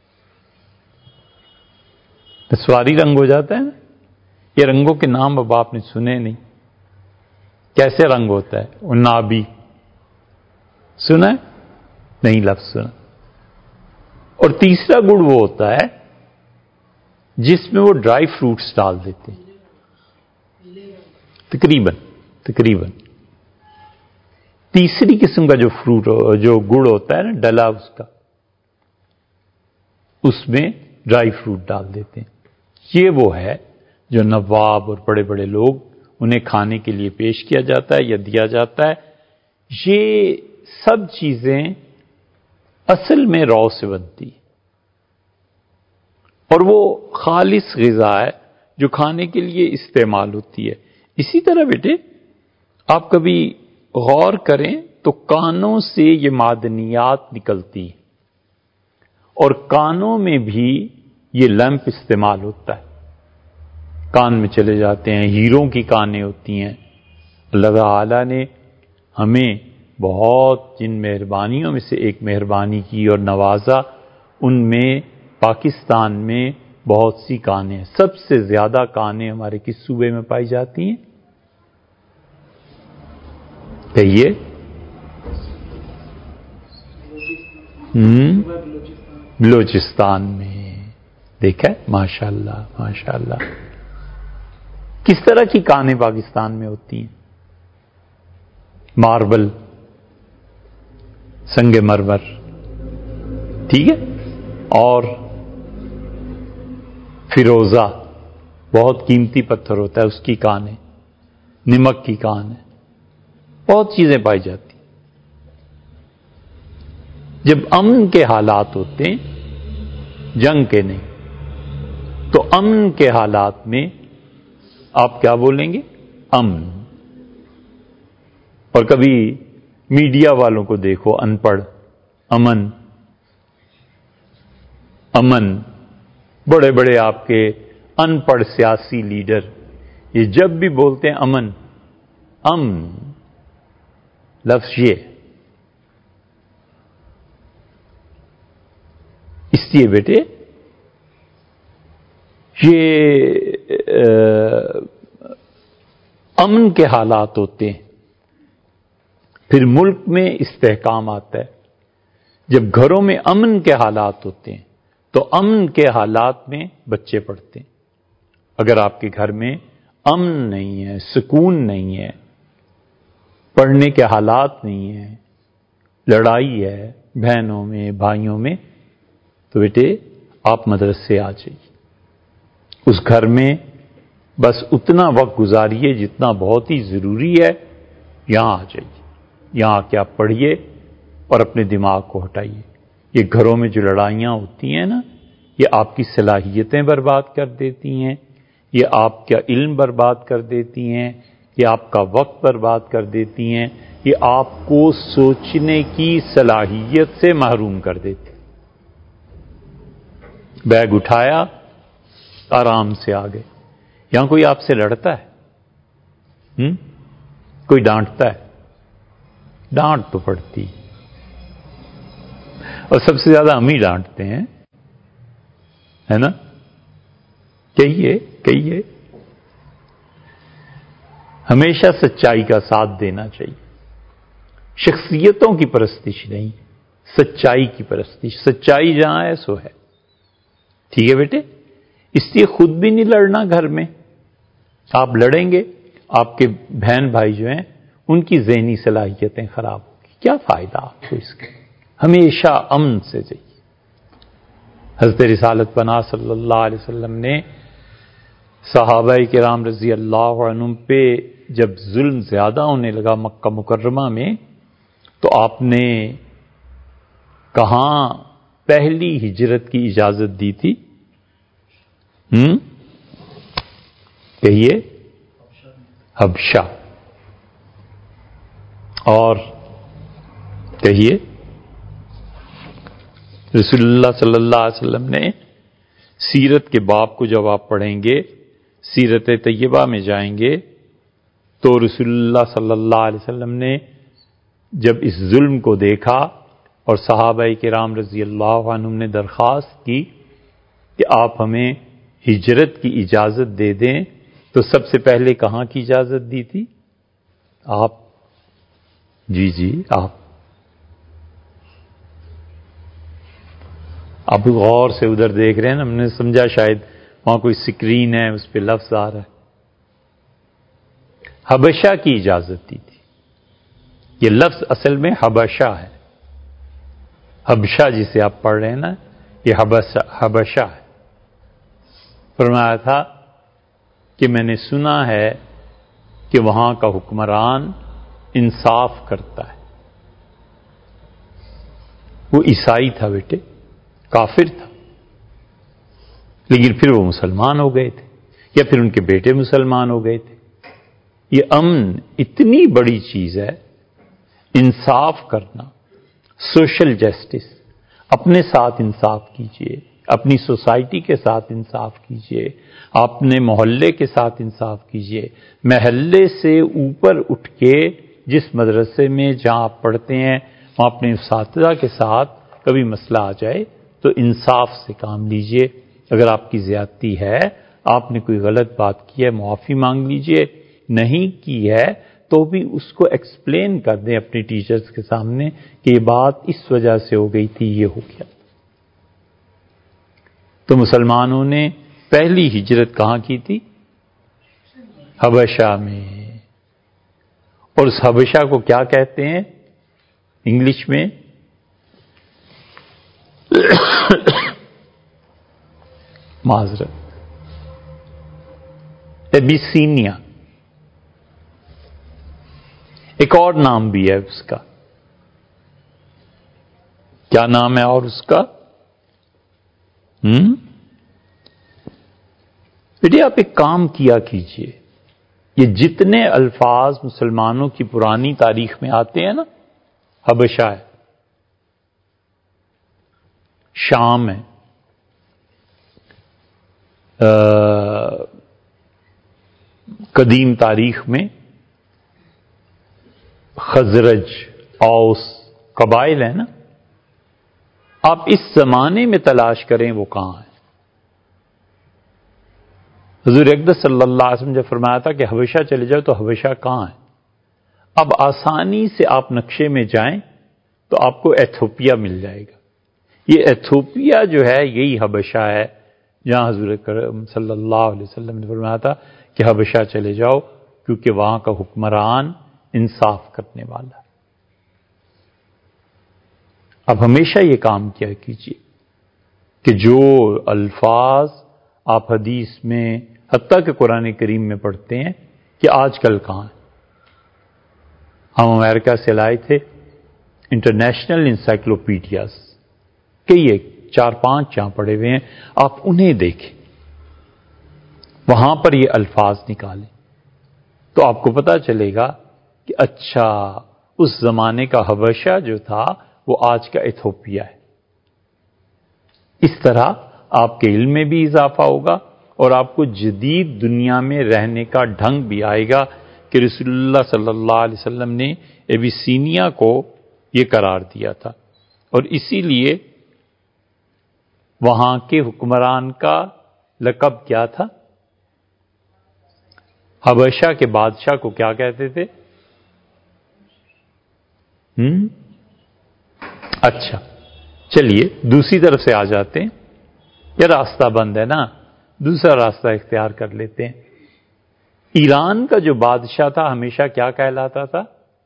نسواری رنگ ہو جاتا ہے نا۔ یہ رنگوں کے نام اب آپ نے سنے نہیں، کیسے رنگ ہوتا ہے؟ عنابی سنا ہے؟ نہیں لفظ سنا۔ اور تیسرا گڑ وہ ہوتا ہے جس میں وہ ڈرائی فروٹس ڈال دیتے ہیں، تقریباً تقریباً تیسری قسم کا جو فروٹ جو گڑ ہوتا ہے نا ڈلا اس کا، اس میں ڈرائی فروٹ ڈال دیتے ہیں۔ یہ وہ ہے جو نواب اور بڑے بڑے لوگ انہیں کھانے کے لیے پیش کیا جاتا ہے یا دیا جاتا ہے۔ یہ سب چیزیں اصل میں رو سے بنتی ہیں اور وہ خالص غذا ہے جو کھانے کے لیے استعمال ہوتی ہے۔ اسی طرح بیٹے آپ کبھی غور کریں تو کانوں سے یہ معدنیات نکلتی ہیں اور کانوں میں بھی یہ لیمپ استعمال ہوتا ہے، کان میں چلے جاتے ہیں، ہیروں کی کانیں ہوتی ہیں۔ اللہ تعالی نے ہمیں بہت جن مہربانیوں میں سے ایک مہربانی کی اور نوازا، ان میں پاکستان میں بہت سی کانیں ہیں۔ سب سے زیادہ کانیں ہمارے کس صوبے میں پائی جاتی ہیں؟ کہیے۔ ہم بلوچستان میں۔ دیکھا ہے؟ ماشاءاللہ ماشاءاللہ۔ کس طرح کی کانیں پاکستان میں ہوتی ہیں؟ ماربل، سنگ مرمر، ٹھیک ہے، اور فیروزہ بہت قیمتی پتھر ہوتا ہے، اس کی کانیں، نمک کی کان ہے، بہت چیزیں پائی جاتی۔ جب امن کے حالات ہوتے ہیں، جنگ کے نہیں، تو امن کے حالات میں آپ کیا بولیں گے؟ امن۔ اور کبھی میڈیا والوں کو دیکھو، ان پڑھ، امن امن، بڑے بڑے آپ کے ان پڑھ سیاسی لیڈر یہ جب بھی بولتے ہیں امن، امن لفظ یہ، اس لیے بیٹے یہ امن کے حالات ہوتے ہیں، پھر ملک میں استحکام آتا ہے۔ جب گھروں میں امن کے حالات ہوتے ہیں تو امن کے حالات میں بچے پڑھتے ہیں۔ اگر آپ کے گھر میں امن نہیں ہے، سکون نہیں ہے، پڑھنے کے حالات نہیں ہیں، لڑائی ہے بہنوں میں بھائیوں میں، تو بیٹے آپ مدرسے آ جائیے، اس گھر میں بس اتنا وقت گزاریے جتنا بہت ہی ضروری ہے، یہاں آ جائیے، یہاں آ کے آپ پڑھیے اور اپنے دماغ کو ہٹائیے۔ یہ گھروں میں جو لڑائیاں ہوتی ہیں نا، یہ آپ کی صلاحیتیں برباد کر دیتی ہیں، یہ آپ کا علم برباد کر دیتی ہیں، یہ آپ کا وقت برباد کر دیتی ہیں، یہ آپ کو سوچنے کی صلاحیت سے محروم کر دیتی۔ بیگ اٹھایا، آرام سے آ گئے۔ یہاں کوئی آپ سے لڑتا ہے؟ ہم؟ کوئی ڈانٹتا ہے؟ ڈانٹ تو پڑتی، اور سب سے زیادہ ہم ہی ڈانٹتے ہیں۔ ہے نا؟ کہیے کہیے ہمیشہ سچائی کا ساتھ دینا چاہیے، شخصیتوں کی پرستش نہیں، سچائی کی پرستش، سچائی جہاں ہے سو ہے، ٹھیک ہے بیٹے؟ اس لیے خود بھی نہیں لڑنا گھر میں، آپ لڑیں گے آپ کے بہن بھائی جو ہیں ان کی ذہنی صلاحیتیں خراب ہوگی، کیا فائدہ آپ کو اس کا؟ ہمیشہ امن سے جائیے۔ حضرت رسالت پناہ صلی اللہ علیہ وسلم نے صحابہ کرام رضی اللہ عنہم پہ جب ظلم زیادہ ہونے لگا مکہ مکرمہ میں، تو آپ نے کہاں پہلی ہجرت کی اجازت دی تھی؟ ہم کہیے حبشہ، اور کہیے رسول اللہ صلی اللہ علیہ وسلم نے سیرت کے باب کو جب آپ پڑھیں گے، سیرت طیبہ میں جائیں گے تو رسول اللہ صلی اللہ علیہ وسلم نے جب اس ظلم کو دیکھا اور صحابہ کرام رضی اللہ عنہم نے درخواست کی کہ آپ ہمیں ہجرت کی اجازت دے دیں، تو سب سے پہلے کہاں کی اجازت دی تھی؟ آپ، جی جی آپ آپ غور سے ادھر دیکھ رہے ہیں نا، ہم نے سمجھا شاید وہاں کوئی سکرین ہے اس پہ لفظ آ رہا ہے۔ حبشہ کی اجازت دی تھی، یہ لفظ اصل میں حبشہ ہے، حبشہ جسے آپ پڑھ رہے ہیں نا یہ حبشہ حبشہ ہے۔ فرمایا تھا کہ میں نے سنا ہے کہ وہاں کا حکمران انصاف کرتا ہے۔ وہ عیسائی تھا بیٹے، کافر تھا، لیکن پھر وہ مسلمان ہو گئے تھے، یا پھر ان کے بیٹے مسلمان ہو گئے تھے۔ یہ امن اتنی بڑی چیز ہے، انصاف کرنا، سوشل جسٹس، اپنے ساتھ انصاف کیجئے، اپنی سوسائٹی کے ساتھ انصاف کیجئے، اپنے محلے کے ساتھ انصاف کیجئے، محلے سے اوپر اٹھ کے جس مدرسے میں جہاں آپ پڑھتے ہیں وہاں اپنے اساتذہ کے ساتھ کبھی مسئلہ آ جائے تو انصاف سے کام لیجئے۔ اگر آپ کی زیادتی ہے، آپ نے کوئی غلط بات کی ہے، معافی مانگ لیجئے، نہیں کی ہے تو بھی اس کو ایکسپلین کر دیں اپنے ٹیچرز کے سامنے کہ یہ بات اس وجہ سے ہو گئی تھی، یہ ہو گیا۔ تو مسلمانوں نے پہلی ہجرت کہاں کی تھی؟ حبشہ میں، اور اس حبشہ کو کیا کہتے ہیں انگلش میں؟ معذرت، ایبیسینیا، ایک اور نام بھی ہے اس کا، کیا نام ہے اور اس کا؟ ہم بیٹے آپ ایک کام کیا کیجئے، یہ جتنے الفاظ مسلمانوں کی پرانی تاریخ میں آتے ہیں نا، حبشہ ہے، شام ہے، قدیم تاریخ میں خزرج، اوس قبائل ہیں نا، آپ اس زمانے میں تلاش کریں وہ کہاں ہیں۔ حضور اقدس صلی اللہ علیہ وسلم جب فرمایا تھا کہ حبشہ چلے جاؤ تو حبشہ کہاں ہے؟ اب آسانی سے آپ نقشے میں جائیں تو آپ کو ایتھوپیا مل جائے گا۔ یہ ایتھوپیا جو ہے یہی حبشہ ہے جہاں حضور اکرم صلی اللہ علیہ وسلم نے فرمایا تھا کہ حبشہ چلے جاؤ کیونکہ وہاں کا حکمران انصاف کرنے والا ہے۔ اب ہمیشہ یہ کام کیا کیجیے کہ جو الفاظ آپ حدیث میں حتیٰ کہ قرآن کریم میں پڑھتے ہیں کہ آج کل کہاں ہیں۔ ہم امریکہ سے لائے تھے انٹرنیشنل انسائکلوپیڈیاز، کئی ایک چار پانچ جہاں پڑے ہوئے ہیں، آپ انہیں دیکھیں، وہاں پر یہ الفاظ نکالیں تو آپ کو پتہ چلے گا کہ اچھا اس زمانے کا حبشہ جو تھا وہ آج کا ایتھوپیا ہے۔ اس طرح آپ کے علم میں بھی اضافہ ہوگا اور آپ کو جدید دنیا میں رہنے کا ڈھنگ بھی آئے گا کہ رسول اللہ صلی اللہ علیہ وسلم نے ایبیسینیا کو یہ قرار دیا تھا، اور اسی لیے وہاں کے حکمران کا لقب کیا تھا؟ حبشہ کے بادشاہ کو کیا کہتے تھے؟ ہم اچھا چلیے دوسری طرف سے آ جاتے ہیں، یہ راستہ بند ہے نا، دوسرا راستہ اختیار کر لیتے ہیں۔ ایران کا جو بادشاہ تھا ہمیشہ کیا کہلاتا تھا؟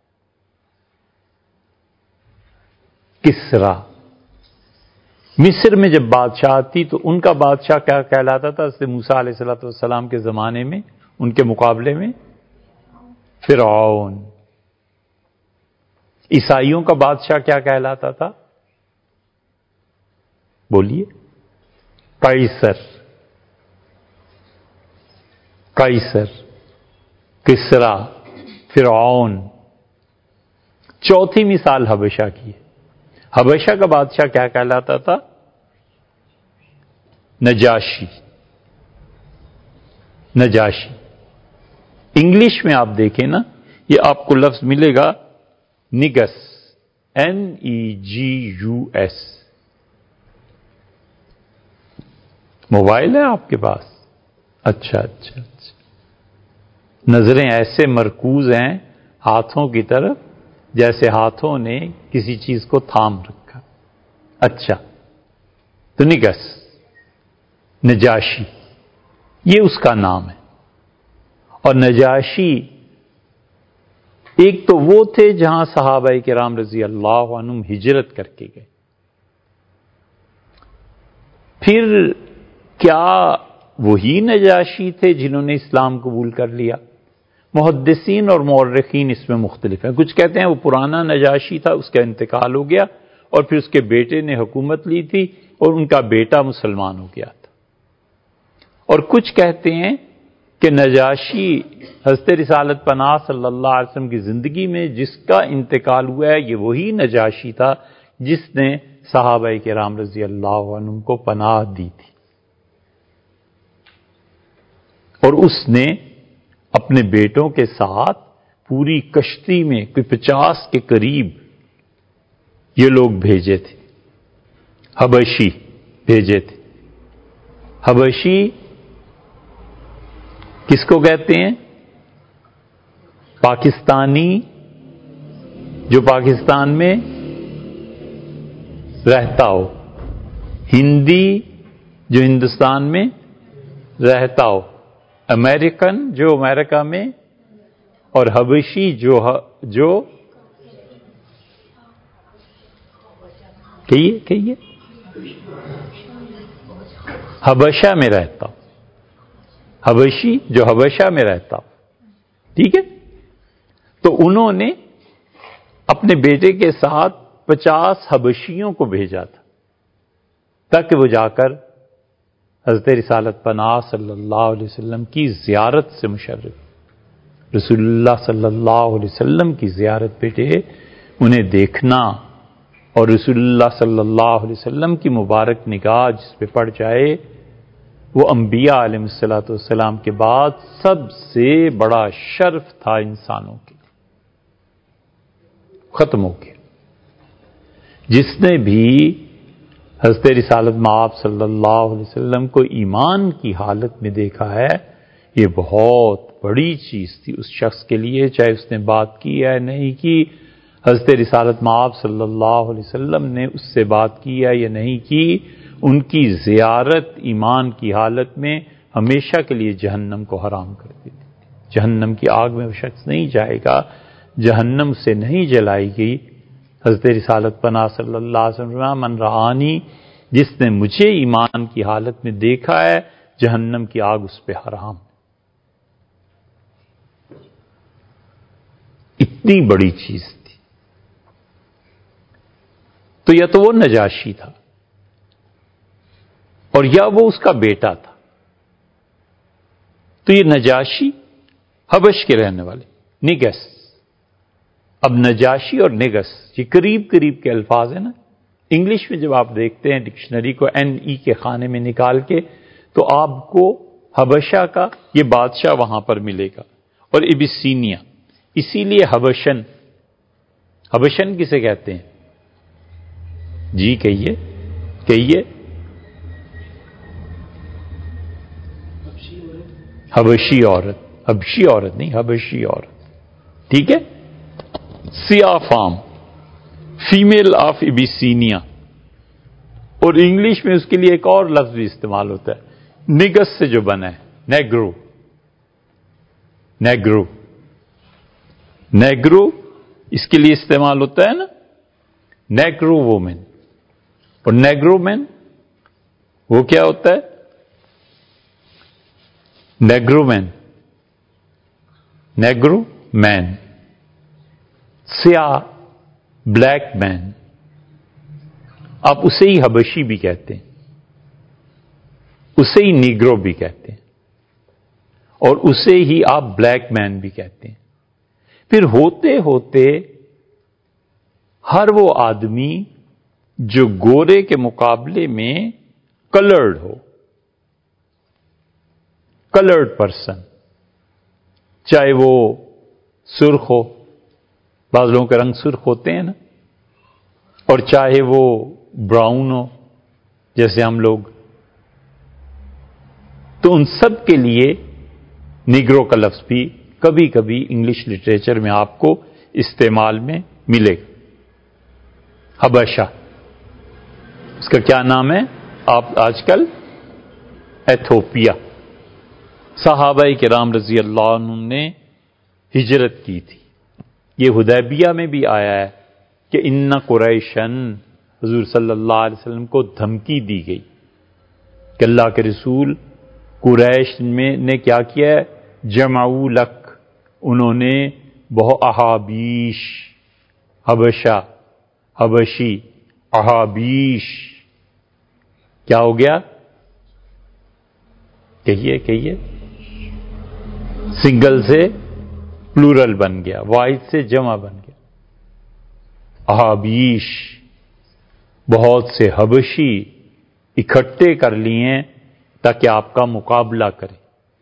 کسرا۔ مصر میں جب بادشاہ تھی تو ان کا بادشاہ کیا کہلاتا تھا؟ حضرت موسیٰ علیہ الصلوۃ والسلام کے زمانے میں ان کے مقابلے میں فرعون۔ عیسائیوں کا بادشاہ کیا کہلاتا تھا؟ بولیے، قیصر۔ قیصر، کسرا، فرعون۔ چوتھی مثال حبشہ کی ہے۔ حبشہ کا بادشاہ کیا کہلاتا تھا؟ نجاشی۔ نجاشی۔ انگلش میں آپ دیکھیں نا، یہ آپ کو لفظ ملے گا negus, N E G U S. Mobile ہے آپ کے پاس؟ اچھا اچھا اچھا۔ نظریں ایسے مرکوز ہیں ہاتھوں کی طرف جیسے ہاتھوں نے کسی چیز کو تھام رکھا۔ اچھا، تو نگس، نجاشی، یہ اس کا نام ہے۔ اور نجاشی ایک تو وہ تھے جہاں صحابہ کرام رضی اللہ عنہم ہجرت کر کے گئے۔ پھر کیا وہی نجاشی تھے جنہوں نے اسلام قبول کر لیا؟ محدثین اور مورخین اس میں مختلف ہیں۔ کچھ کہتے ہیں وہ پرانا نجاشی تھا، اس کا انتقال ہو گیا اور پھر اس کے بیٹے نے حکومت لی تھی اور ان کا بیٹا مسلمان ہو گیا تھا۔ اور کچھ کہتے ہیں کہ نجاشی حضرت رسالت پناہ صلی اللہ علیہ وسلم کی زندگی میں جس کا انتقال ہوا ہے یہ وہی نجاشی تھا جس نے صحابہ کرام رضی اللہ عنہم کو پناہ دی تھی، اور اس نے اپنے بیٹوں کے ساتھ پوری کشتی میں کوئی پچاس کے قریب یہ لوگ بھیجے تھے، حبشی بھیجے تھے۔ حبشی کس کو کہتے ہیں؟ پاکستانی جو پاکستان میں رہتا ہو، ہندی جو ہندوستان میں رہتا ہو، امریکن جو امریکہ میں، اور حبشی جو جو کہیے کہیے حبشہ میں رہتا ہو، حبشی جو حبشہ میں رہتا ہو، ٹھیک ہے؟ تو انہوں نے اپنے بیٹے کے ساتھ پچاس حبشیوں کو بھیجا تھا تاکہ وہ جا کر حضرت رسالت پناہ صلی اللہ علیہ وسلم کی زیارت سے مشرف، رسول اللہ صلی اللہ علیہ وسلم کی زیارت بیٹے انہیں دیکھنا، اور رسول اللہ صلی اللہ علیہ وسلم کی مبارک نگاہ جس پہ پڑ جائے وہ انبیاء علیہ الصلوۃ والسلام کے بعد سب سے بڑا شرف تھا انسانوں کے، ختم ہو گیا۔ جس نے بھی حضرت رسالت مآب صلی اللہ علیہ وسلم کو ایمان کی حالت میں دیکھا ہے، یہ بہت بڑی چیز تھی اس شخص کے لیے، چاہے اس نے بات کی ہے نہیں کی۔ حضرت رسالت مآب صلی اللہ علیہ وسلم نے اس سے بات کی ہے یا نہیں کی، ان کی زیارت ایمان کی حالت میں ہمیشہ کے لیے جہنم کو حرام کر دیتی تھی۔ جہنم کی آگ میں وہ شخص نہیں جائے گا، جہنم سے نہیں جلائی گئی۔ حضرت رسالت پناہ صلی اللہ علیہ وسلم من رآنی، جس نے مجھے ایمان کی حالت میں دیکھا ہے جہنم کی آگ اس پہ حرام۔ اتنی بڑی چیز تھی۔ تو یا تو وہ نجاشی تھا اور یا وہ اس کا بیٹا تھا۔ تو یہ نجاشی حبش کے رہنے والے، نگس۔ اب نجاشی اور نگس یہ قریب قریب کے الفاظ ہیں نا، انگلش میں جب آپ دیکھتے ہیں ڈکشنری کو این ای کے خانے میں نکال کے تو آپ کو حبشہ کا یہ بادشاہ وہاں پر ملے گا، اور ابسینیا، اسی لیے حبشن۔ حبشن کسے کہتے ہیں؟ جی کہیے کہیے حبشی عورت، حبشی عورت نہیں، حبشی عورت، ٹھیک ہے؟ سیاہ فام، فیمیل آف ابیسینیا، اور انگلش میں اس کے لیے ایک اور لفظ بھی استعمال ہوتا ہے، نگس سے جو بنا ہے، نیگرو، نیگرو، نیگرو اس کے لیے استعمال ہوتا ہے نا، نیگرو وومن، اور نیگرو مین وہ کیا ہوتا ہے؟ نیگرو مین، نیگرو مین، سیاہ، بلیک مین، آپ اسے ہی حبشی بھی کہتے ہیں، اسے ہی نیگرو بھی کہتے ہیں، اور اسے ہی آپ بلیک مین بھی کہتے ہیں۔ پھر ہوتے ہوتے ہر وہ آدمی جو گورے کے مقابلے میں کلرڈ ہو، کلرڈ پرسن، چاہے وہ سرخ ہو، بعض لوگوں کے رنگ سرخ ہوتے ہیں نا، اور چاہے وہ براؤن ہو جیسے ہم لوگ، تو ان سب کے لیے نیگرو کا لفظ بھی کبھی کبھی انگلش لٹریچر میں آپ کو استعمال میں ملے گا۔ حبشہ، اس کا کیا نام ہے آپ آج کل؟ ایتھوپیا۔ صحابہ کرام رضی اللہ عنہ نے ہجرت کی تھی، یہ حدیبیہ میں بھی آیا ہے کہ ان قریشن، حضور صلی اللہ علیہ وسلم کو دھمکی دی گئی کہ اللہ کے رسول قریش میں نے کیا کیا ہے؟ جمعو لک، انہوں نے بہت احابیش، حبشہ، حبشی، احابیش، کیا ہو گیا؟ کہیے کہیے، سنگل سے پلورل بن گیا، واحد سے جمع بن گیا، احابیش، بہت سے حبشی اکٹھے کر لیے تاکہ آپ کا مقابلہ کریں۔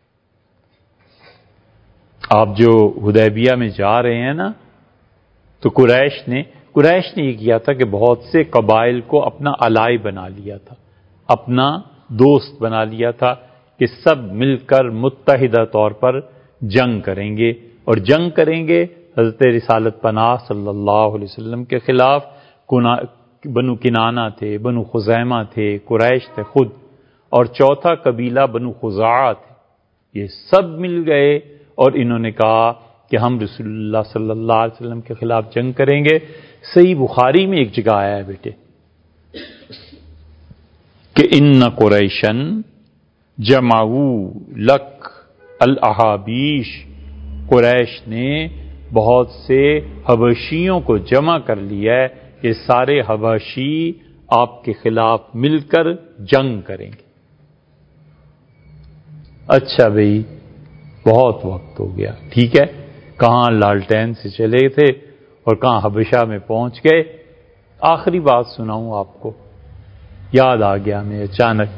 آپ جو حدیبیہ میں جا رہے ہیں نا، تو قریش نے قریش نے یہ کیا تھا کہ بہت سے قبائل کو اپنا الائی بنا لیا تھا، اپنا دوست بنا لیا تھا کہ سب مل کر متحدہ طور پر جنگ کریں گے، اور جنگ کریں گے حضرت رسالت پناہ صلی اللہ علیہ وسلم کے خلاف۔ بنو کنانہ تھے، بنو خزیمہ تھے، قریش تھے خود، اور چوتھا قبیلہ بنو خزاعہ تھے، یہ سب مل گئے اور انہوں نے کہا کہ ہم رسول اللہ صلی اللہ علیہ وسلم کے خلاف جنگ کریں گے۔ صحیح بخاری میں ایک جگہ آیا ہے بیٹے کہ ان قریشن جمعو لک الاحابیش، قریش نے بہت سے حبشیوں کو جمع کر لیا ہے، یہ سارے حبشی آپ کے خلاف مل کر جنگ کریں گے۔ اچھا بھئی، بہت وقت ہو گیا، ٹھیک ہے، کہاں لالٹین سے چلے تھے اور کہاں حبشہ میں پہنچ گئے۔ آخری بات سناؤں آپ کو، یاد آ گیا میں اچانک۔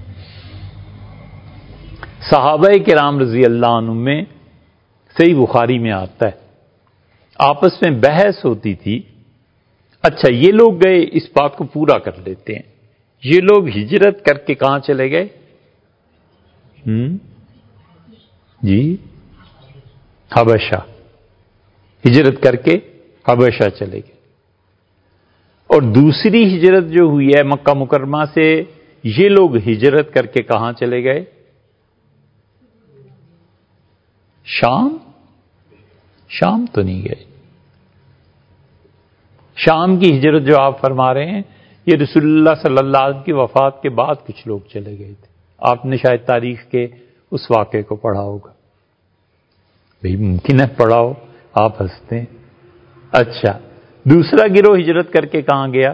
صحابہ کرام رضی اللہ عنہ میں صحیح بخاری میں آتا ہے، آپس میں بحث ہوتی تھی۔ اچھا یہ لوگ گئے، اس بات کو پورا کر لیتے ہیں، یہ لوگ ہجرت کر کے کہاں چلے گئے؟ ہم جی حبشہ، ہجرت کر کے حبشہ چلے گئے۔ اور دوسری ہجرت جو ہوئی ہے مکہ مکرمہ سے، یہ لوگ ہجرت کر کے کہاں چلے گئے؟ شام؟ شام تو نہیں گئے۔ شام کی ہجرت جو آپ فرما رہے ہیں، یہ رسول اللہ صلی اللہ علیہ وسلم کی وفات کے بعد کچھ لوگ چلے گئے تھے۔ آپ نے شاید تاریخ کے اس واقعے کو پڑھا ہوگا۔ بھئی ممکن ہے پڑھا ہو، آپ ہنستے ہیں۔ اچھا، دوسرا گروہ ہجرت کر کے کہاں گیا؟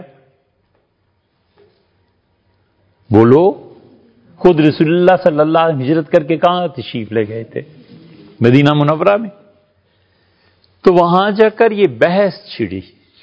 بولو، خود رسول اللہ صلی اللہ علیہ وسلم ہجرت کر کے کہاں تشریف لے گئے تھے؟ مدینہ منورہ میں۔ تو وہاں جا کر یہ بحث چھڑی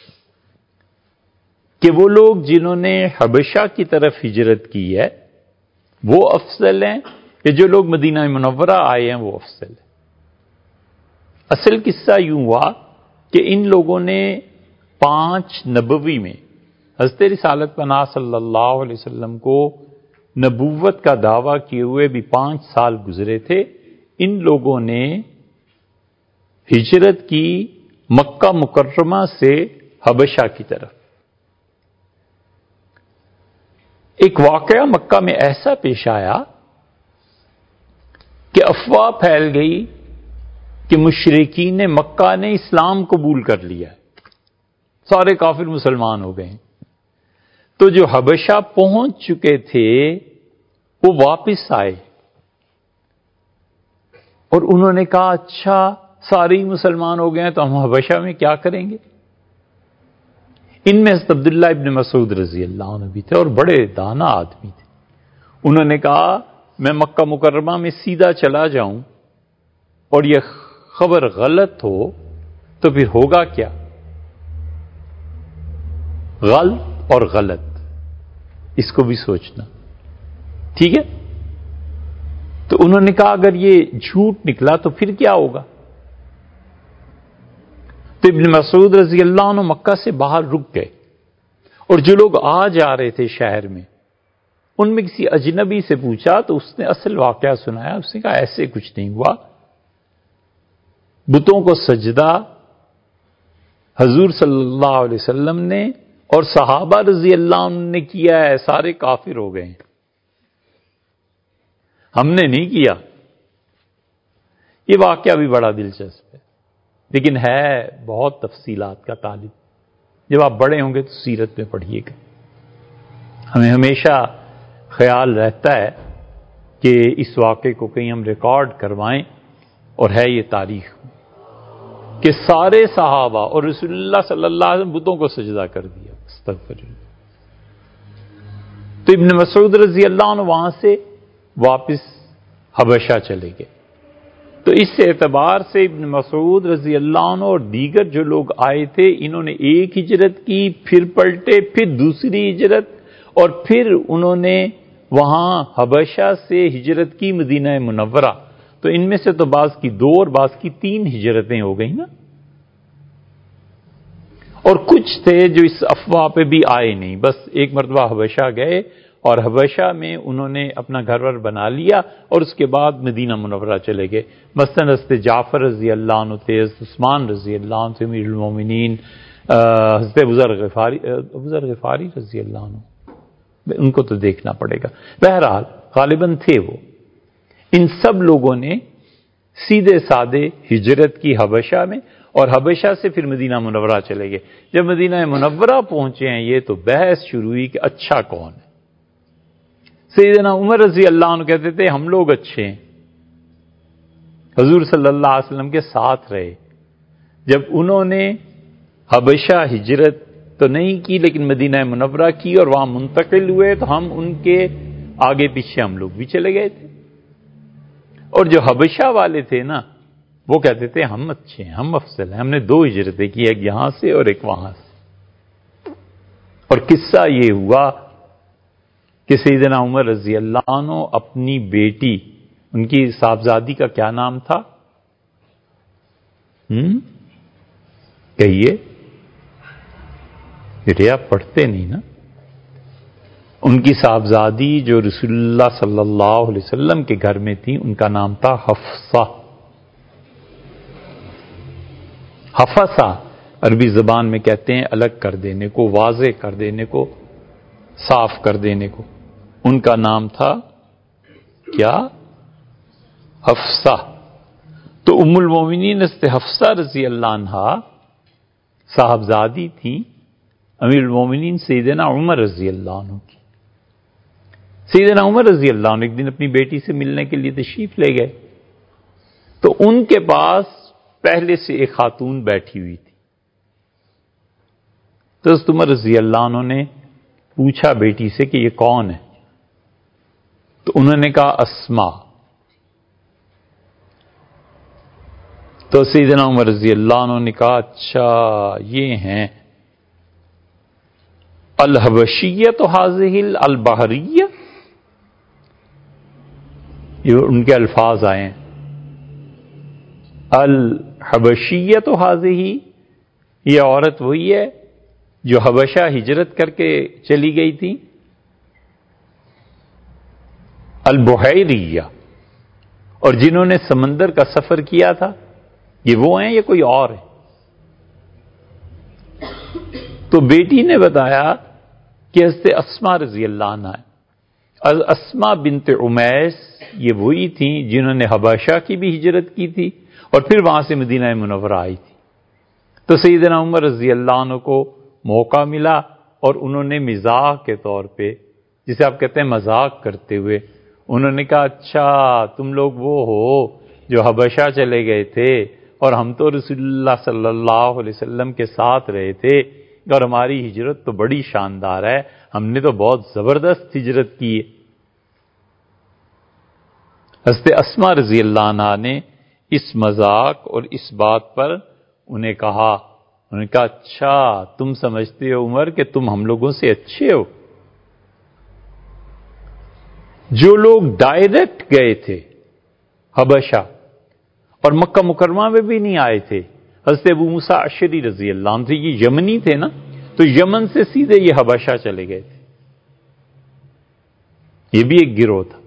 کہ وہ لوگ جنہوں نے حبشہ کی طرف ہجرت کی ہے وہ افضل ہیں کہ جو لوگ مدینہ منورہ آئے ہیں وہ افضل ہیں؟ اصل قصہ یوں ہوا کہ ان لوگوں نے پانچ نبوی میں حضرت رسالت پناہ صلی اللہ علیہ وسلم کو نبوت کا دعویٰ کیے ہوئے بھی پانچ سال گزرے تھے، ان لوگوں نے ہجرت کی مکہ مکرمہ سے حبشہ کی طرف. ایک واقعہ مکہ میں ایسا پیش آیا کہ افواہ پھیل گئی کہ مشرکین مکہ نے اسلام قبول کر لیا، سارے کافر مسلمان ہو گئے. تو جو حبشہ پہنچ چکے تھے وہ واپس آئے اور انہوں نے کہا اچھا سارے ہی مسلمان ہو گئے ہیں تو ہم حبشہ میں کیا کریں گے. ان میں حضرت عبداللہ ابن مسعود رضی اللہ عنہ بھی تھے اور بڑے دانا آدمی تھے. انہوں نے کہا میں مکہ مکرمہ میں سیدھا چلا جاؤں اور یہ خبر غلط ہو تو پھر ہوگا کیا. غلط اور غلط اس کو بھی سوچنا، ٹھیک ہے. تو انہوں نے کہا اگر یہ جھوٹ نکلا تو پھر کیا ہوگا. تو ابن مسعود رضی اللہ عنہ مکہ سے باہر رک گئے اور جو لوگ آ جا رہے تھے شہر میں ان میں کسی اجنبی سے پوچھا تو اس نے اصل واقعہ سنایا. اس نے کہا ایسے کچھ نہیں ہوا، بتوں کو سجدہ حضور صلی اللہ علیہ وسلم نے اور صحابہ رضی اللہ عنہ نے کیا ہے، سارے کافر ہو گئے، ہم نے نہیں کیا. یہ واقعہ بھی بڑا دلچسپ ہے لیکن ہے بہت تفصیلات کا طالب. جب آپ بڑے ہوں گے تو سیرت میں پڑھیے گا. ہمیں ہمیشہ خیال رہتا ہے کہ اس واقعے کو کہیں ہم ریکارڈ کروائیں، اور ہے یہ تاریخ کہ سارے صحابہ اور رسول اللہ صلی اللہ علیہ وسلم بتوں کو سجدہ کر دیا. استغفر اللہ. تو ابن مسعود رضی اللہ عنہ وہاں سے واپس حبشہ چلے گئے. تو اس اعتبار سے ابن مسعود رضی اللہ عنہ اور دیگر جو لوگ آئے تھے انہوں نے ایک ہجرت کی، پھر پلٹے، پھر دوسری ہجرت، اور پھر انہوں نے وہاں حبشہ سے ہجرت کی مدینہ منورہ. تو ان میں سے تو بعض کی دو اور بعض کی تین ہجرتیں ہو گئی نا. اور کچھ تھے جو اس افواہ پہ بھی آئے نہیں، بس ایک مرتبہ حبشہ گئے اور حبشہ میں انہوں نے اپنا گھر ور بنا لیا اور اس کے بعد مدینہ منورہ چلے گئے. مثلا حضرت جعفر رضی اللہ عنہ تھے، حضرت عثمان رضی اللہ عنہ تھے امیر المومنین، حضرت ابوذر غفاری ابوذر غفاری رضی اللہ عنہ، ان کو تو دیکھنا پڑے گا. بہرحال غالباً تھے وہ. ان سب لوگوں نے سیدھے سادے ہجرت کی حبشہ میں اور حبشہ سے پھر مدینہ منورہ چلے گئے. جب مدینہ منورہ پہنچے ہیں یہ تو بحث شروع ہوئی کہ اچھا کون ہے. سیدنا عمر رضی اللہ عنہ کہتے تھے ہم لوگ اچھے ہیں، حضور صلی اللہ علیہ وسلم کے ساتھ رہے. جب انہوں نے حبشہ ہجرت تو نہیں کی لیکن مدینہ منورہ کی اور وہاں منتقل ہوئے تو ہم ان کے آگے پیچھے ہم لوگ بھی چلے گئے تھے. اور جو حبشہ والے تھے نا وہ کہتے تھے ہم اچھے ہیں، ہم افضل ہیں، ہم نے دو ہجرتیں کی، ایک یہاں سے اور ایک وہاں سے. اور قصہ یہ ہوا کہ سیدنا عمر رضی اللہ عنہ اپنی بیٹی، ان کی صاحبزادی کا کیا نام تھا؟ ہم کہیے، بیٹے آپ پڑھتے نہیں نا. ان کی صاحبزادی جو رسول اللہ صلی اللہ علیہ وسلم کے گھر میں تھی ان کا نام تھا حفصہ. حفصہ عربی زبان میں کہتے ہیں الگ کر دینے کو، واضح کر دینے کو، صاف کر دینے کو. ان کا نام تھا کیا؟ حفصہ. تو ام المومنین حضرت حفصہ رضی اللہ عنہا صاحبزادی تھی امیر المومنین سیدنا عمر رضی اللہ عنہ کی. سیدنا عمر رضی اللہ عنہ ایک دن اپنی بیٹی سے ملنے کے لیے تشریف لے گئے تو ان کے پاس پہلے سے ایک خاتون بیٹھی ہوئی تھی. تو حضرت عمر رضی اللہ عنہ نے پوچھا بیٹی سے کہ یہ کون ہے؟ تو انہوں نے کہا اسما. تو سیدنا عمر رضی اللہ عنہ نے کہا اچھا یہ ہیں الحبشیۃ حاذہ البحریہ. یہ ان کے الفاظ آئے ہیں الحبشیۃ حاذہ، یہ عورت وہی ہے جو حبشہ ہجرت کر کے چلی گئی تھی. البحیریہ، اور جنہوں نے سمندر کا سفر کیا تھا یہ وہ ہیں یا کوئی اور ہے؟ تو بیٹی نے بتایا کہ حضرت اسما رضی اللہ عنہ ہے۔ اسما بنت عمیس یہ وہی تھیں جنہوں نے حبشہ کی بھی ہجرت کی تھی اور پھر وہاں سے مدینہ منورہ آئی تھی۔ تو سیدنا عمر رضی اللہ عنہ کو موقع ملا اور انہوں نے مزاح کے طور پہ، جسے آپ کہتے ہیں مذاق کرتے ہوئے، انہوں نے کہا اچھا تم لوگ وہ ہو جو حبشہ چلے گئے تھے اور ہم تو رسول اللہ صلی اللہ علیہ وسلم کے ساتھ رہے تھے اور ہماری ہجرت تو بڑی شاندار ہے، ہم نے تو بہت زبردست ہجرت کی ہے۔ حضرت اسما رضی اللہ عنہ نے اس مذاق اور اس بات پر انہیں کہا، انہوں نے کہا اچھا تم سمجھتے ہو عمر کہ تم ہم لوگوں سے اچھے ہو؟ جو لوگ ڈائریکٹ گئے تھے حبشہ اور مکہ مکرمہ میں بھی نہیں آئے تھے، حضرت ابو موسیٰ اشعری رضی اللہ عنہ تھے، یہ یمنی تھے نا، تو یمن سے سیدھے یہ حبشہ چلے گئے تھے، یہ بھی ایک گروہ تھا۔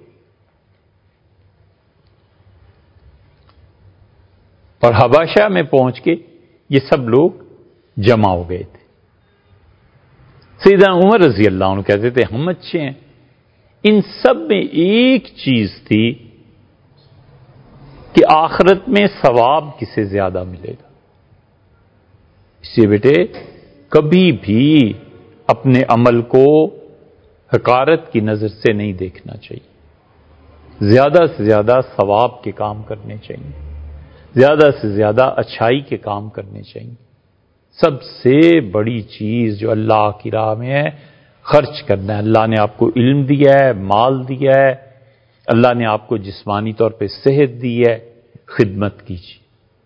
اور حبشہ میں پہنچ کے یہ سب لوگ جمع ہو گئے تھے۔ سیدنا عمر رضی اللہ عنہ کہتے تھے ہم اچھے ہیں۔ ان سب میں ایک چیز تھی کہ آخرت میں ثواب کسے زیادہ ملے گا۔ اس لیے بیٹے کبھی بھی اپنے عمل کو حقارت کی نظر سے نہیں دیکھنا چاہیے، زیادہ سے زیادہ ثواب کے کام کرنے چاہیے، زیادہ سے زیادہ اچھائی کے کام کرنے چاہیے۔ سب سے بڑی چیز جو اللہ کی راہ میں ہے خرچ کرنا ہے۔ اللہ نے آپ کو علم دیا ہے، مال دیا ہے، اللہ نے آپ کو جسمانی طور پہ صحت دی ہے، خدمت کیجیے۔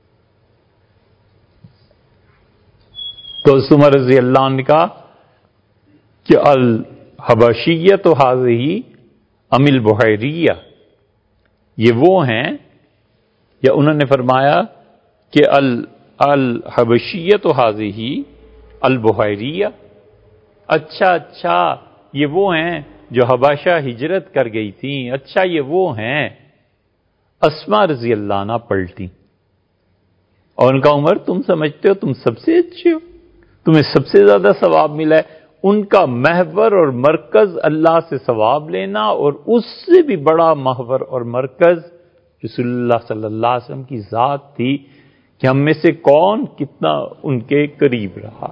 تو عمر رضی اللہ عنہ نے کہا کہ الحبشیۃ ھذہ ام البحیریہ، یہ وہ ہیں، یا انہوں نے فرمایا کہ الحبشیۃ ھذہ البحیریہ، اچھا اچھا یہ وہ ہیں جو حبشہ ہجرت کر گئی تھیں، اچھا یہ وہ ہیں۔ اسما رضی اللہ عنہ پلٹی اور ان کا عمر تم سمجھتے ہو تم سب سے اچھے ہو، تمہیں سب سے زیادہ ثواب ملا ہے۔ ان کا محور اور مرکز اللہ سے ثواب لینا، اور اس سے بھی بڑا محور اور مرکز رسول اللہ صلی اللہ علیہ وسلم کی ذات تھی کہ ہم میں سے کون کتنا ان کے قریب رہا۔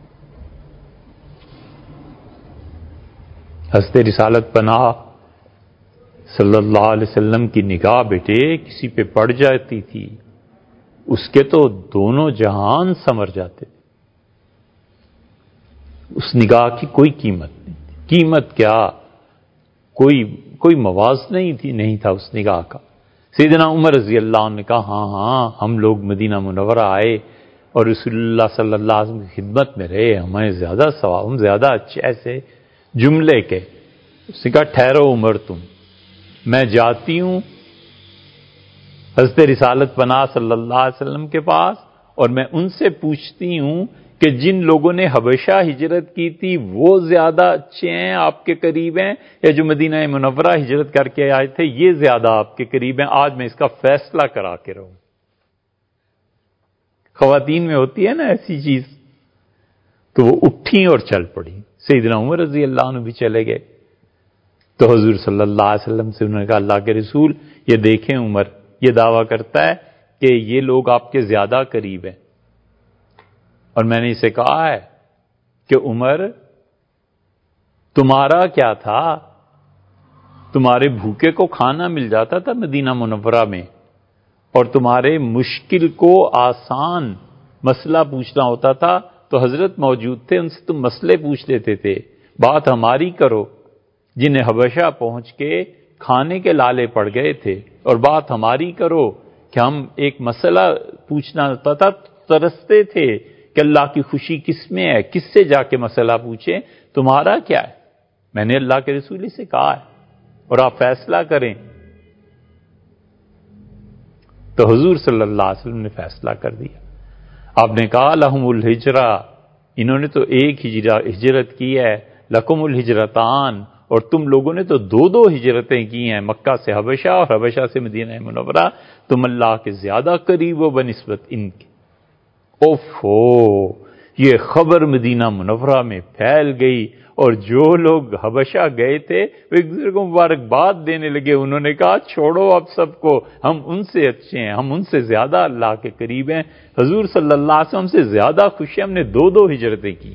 حضرت رسالت پناہ صلی اللہ علیہ وسلم کی نگاہ بیٹے کسی پہ پڑ جاتی تھی، اس کے تو دونوں جہان سنور جاتے تھے۔ اس نگاہ کی کوئی قیمت نہیں تھی، قیمت کیا، کوئی کوئی موازنہ نہیں تھی نہیں تھا اس نگاہ کا۔ سیدنا عمر رضی اللہ عنہ نے کہا ہاں ہاں ہم لوگ مدینہ منورہ آئے اور رسول اللہ صلی اللہ علیہ وسلم کی خدمت میں رہے، ہمیں زیادہ ثواب، ہم زیادہ اچھے، ایسے جملے کے۔ اس نے کہا ٹھہرو عمر تم، میں جاتی ہوں حضرت رسالت پناہ صلی اللہ علیہ وسلم کے پاس اور میں ان سے پوچھتی ہوں کہ جن لوگوں نے حبشہ ہجرت کی تھی وہ زیادہ اچھے ہیں، آپ کے قریب ہیں، یا جو مدینہ منورہ ہجرت کر کے آئے تھے یہ زیادہ آپ کے قریب ہیں؟ آج میں اس کا فیصلہ کرا کے رہوں۔ خواتین میں ہوتی ہے نا ایسی چیز، تو وہ اٹھی اور چل پڑی۔ سیدنا عمر رضی اللہ عنہ بھی چلے گئے تو حضور صلی اللہ علیہ وسلم سے انہوں نے کہا اللہ کے رسول یہ دیکھیں عمر یہ دعویٰ کرتا ہے کہ یہ لوگ آپ کے زیادہ قریب ہیں، اور میں نے اسے کہا ہے کہ عمر تمہارا کیا تھا، تمہارے بھوکے کو کھانا مل جاتا تھا مدینہ منورہ میں، اور تمہارے مشکل کو آسان مسئلہ پوچھنا ہوتا تھا تو حضرت موجود تھے، ان سے تم مسئلے پوچھ لیتے تھے۔ بات ہماری کرو جنہیں حبشہ پہنچ کے کھانے کے لالے پڑ گئے تھے، اور بات ہماری کرو کہ ہم ایک مسئلہ پوچھنا ہوتا تھا ترستے تھے کہ اللہ کی خوشی کس میں ہے، کس سے جا کے مسئلہ پوچھیں، تمہارا کیا ہے؟ میں نے اللہ کے رسول سے کہا ہے اور آپ فیصلہ کریں۔ تو حضور صلی اللہ علیہ وسلم نے فیصلہ کر دیا۔ آپ نے کہا لہم الہجرہ، انہوں نے تو ایک ہجرت کی ہے، لکم الہجرتان، اور تم لوگوں نے تو دو دو ہجرتیں کی ہیں، مکہ سے حبشہ اور حبشہ سے مدینہ منورہ، تم اللہ کے زیادہ قریب ہو بنسبت ان کے۔ اوفو، یہ خبر مدینہ منورہ میں پھیل گئی، اور جو لوگ حبشہ گئے تھے وہ ایک دوسرے کو مبارکباد دینے لگے۔ انہوں نے کہا چھوڑو اب سب کو، ہم ان سے اچھے ہیں، ہم ان سے زیادہ اللہ کے قریب ہیں، حضور صلی اللہ علیہ وسلم سے زیادہ خوش ہیں، ہم نے دو دو ہجرتیں کی۔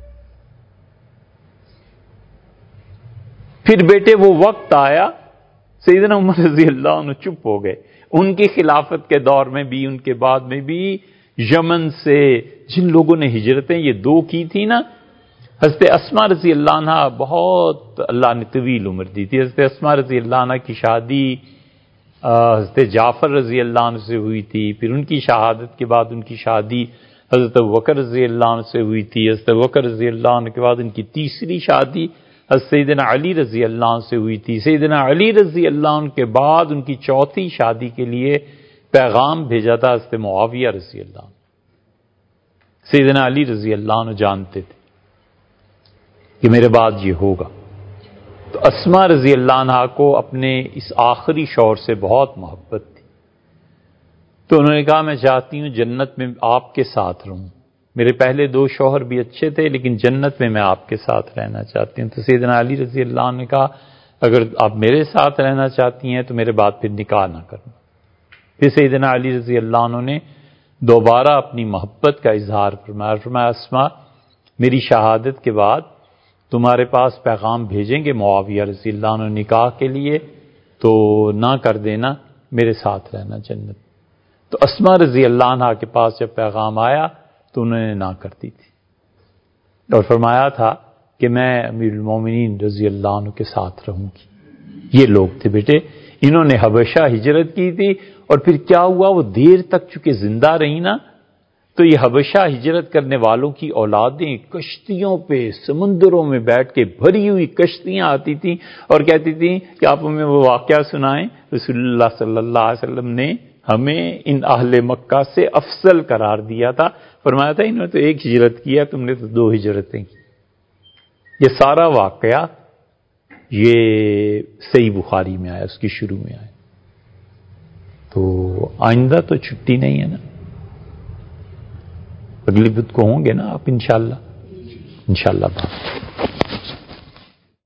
پھر بیٹے وہ وقت آیا، سیدنا عمر رضی اللہ عنہ چپ ہو گئے۔ ان کی خلافت کے دور میں بھی، ان کے بعد میں بھی، یمن سے جن لوگوں نے ہجرتیں یہ دو کی تھی نا، حضرت اسماء رضی اللہ عنہ، بہت اللہ نے طویل عمر دی تھی۔ حضرت اسماء رضی اللہ عنہ کی شادی حضرت جعفر رضی اللہ عنہ سے ہوئی تھی، پھر ان کی شہادت کے بعد ان کی شادی حضرت ابوبکر رضی اللہ عنہ سے ہوئی تھی، حضرت ابوبکر رضی اللہ عنہ کے بعد ان کی تیسری شادی حضرت سیدنا علی رضی اللہ عنہ سے ہوئی تھی، سیدنا علی رضی اللہ عنہ کے بعد ان کی چوتھی شادی کے لیے پیغام بھیجا تھا حضرت معاویہ رضی اللہ عنہ۔ سیدنا علی رضی اللہ عنہ جانتے تھے کہ میرے بعد یہ ہوگا، تو اسماء رضی اللہ عنہ کو اپنے اس آخری شوہر سے بہت محبت تھی، تو انہوں نے کہا میں چاہتی ہوں جنت میں آپ کے ساتھ رہوں، میرے پہلے دو شوہر بھی اچھے تھے لیکن جنت میں میں آپ کے ساتھ رہنا چاہتی ہوں۔ تو سیدنا علی رضی اللہ عنہ نے کہا اگر آپ میرے ساتھ رہنا چاہتی ہیں تو میرے بعد پھر نکاح نہ کرنا۔ پھر سیدنا علی رضی اللہ عنہ نے دوبارہ اپنی محبت کا اظہار فرمایا، فرمایا اسماء میری شہادت کے بعد تمہارے پاس پیغام بھیجیں گے معاویہ رضی اللہ عنہ نکاح کے لیے، تو نہ کر دینا، میرے ساتھ رہنا جنت۔ تو اسماء رضی اللہ عنہ کے پاس جب پیغام آیا تو انہوں نے نہ کر دی تھی، اور فرمایا تھا کہ میں امیر المومنین رضی اللہ عنہ کے ساتھ رہوں گی۔ یہ لوگ تھے بیٹے، انہوں نے حبشہ ہجرت کی تھی، اور پھر کیا ہوا، وہ دیر تک چونکہ زندہ رہی نا، تو یہ حبشہ ہجرت کرنے والوں کی اولادیں کشتیوں پہ سمندروں میں بیٹھ کے بھری ہوئی کشتیاں آتی تھیں اور کہتی تھیں کہ آپ ہمیں وہ واقعہ سنائیں، رسول اللہ صلی اللہ علیہ وسلم نے ہمیں ان اہل مکہ سے افضل قرار دیا تھا، فرمایا تھا انہوں نے تو ایک ہجرت کیا، تم نے تو دو ہجرتیں کی۔ یہ سارا واقعہ یہ صحیح بخاری میں آیا، اس کی شروع میں آیا۔ تو آئندہ تو چھٹی نہیں ہے نا، اگلی بدھ کو ہوں گے نا آپ انشاءاللہ انشاءاللہ بات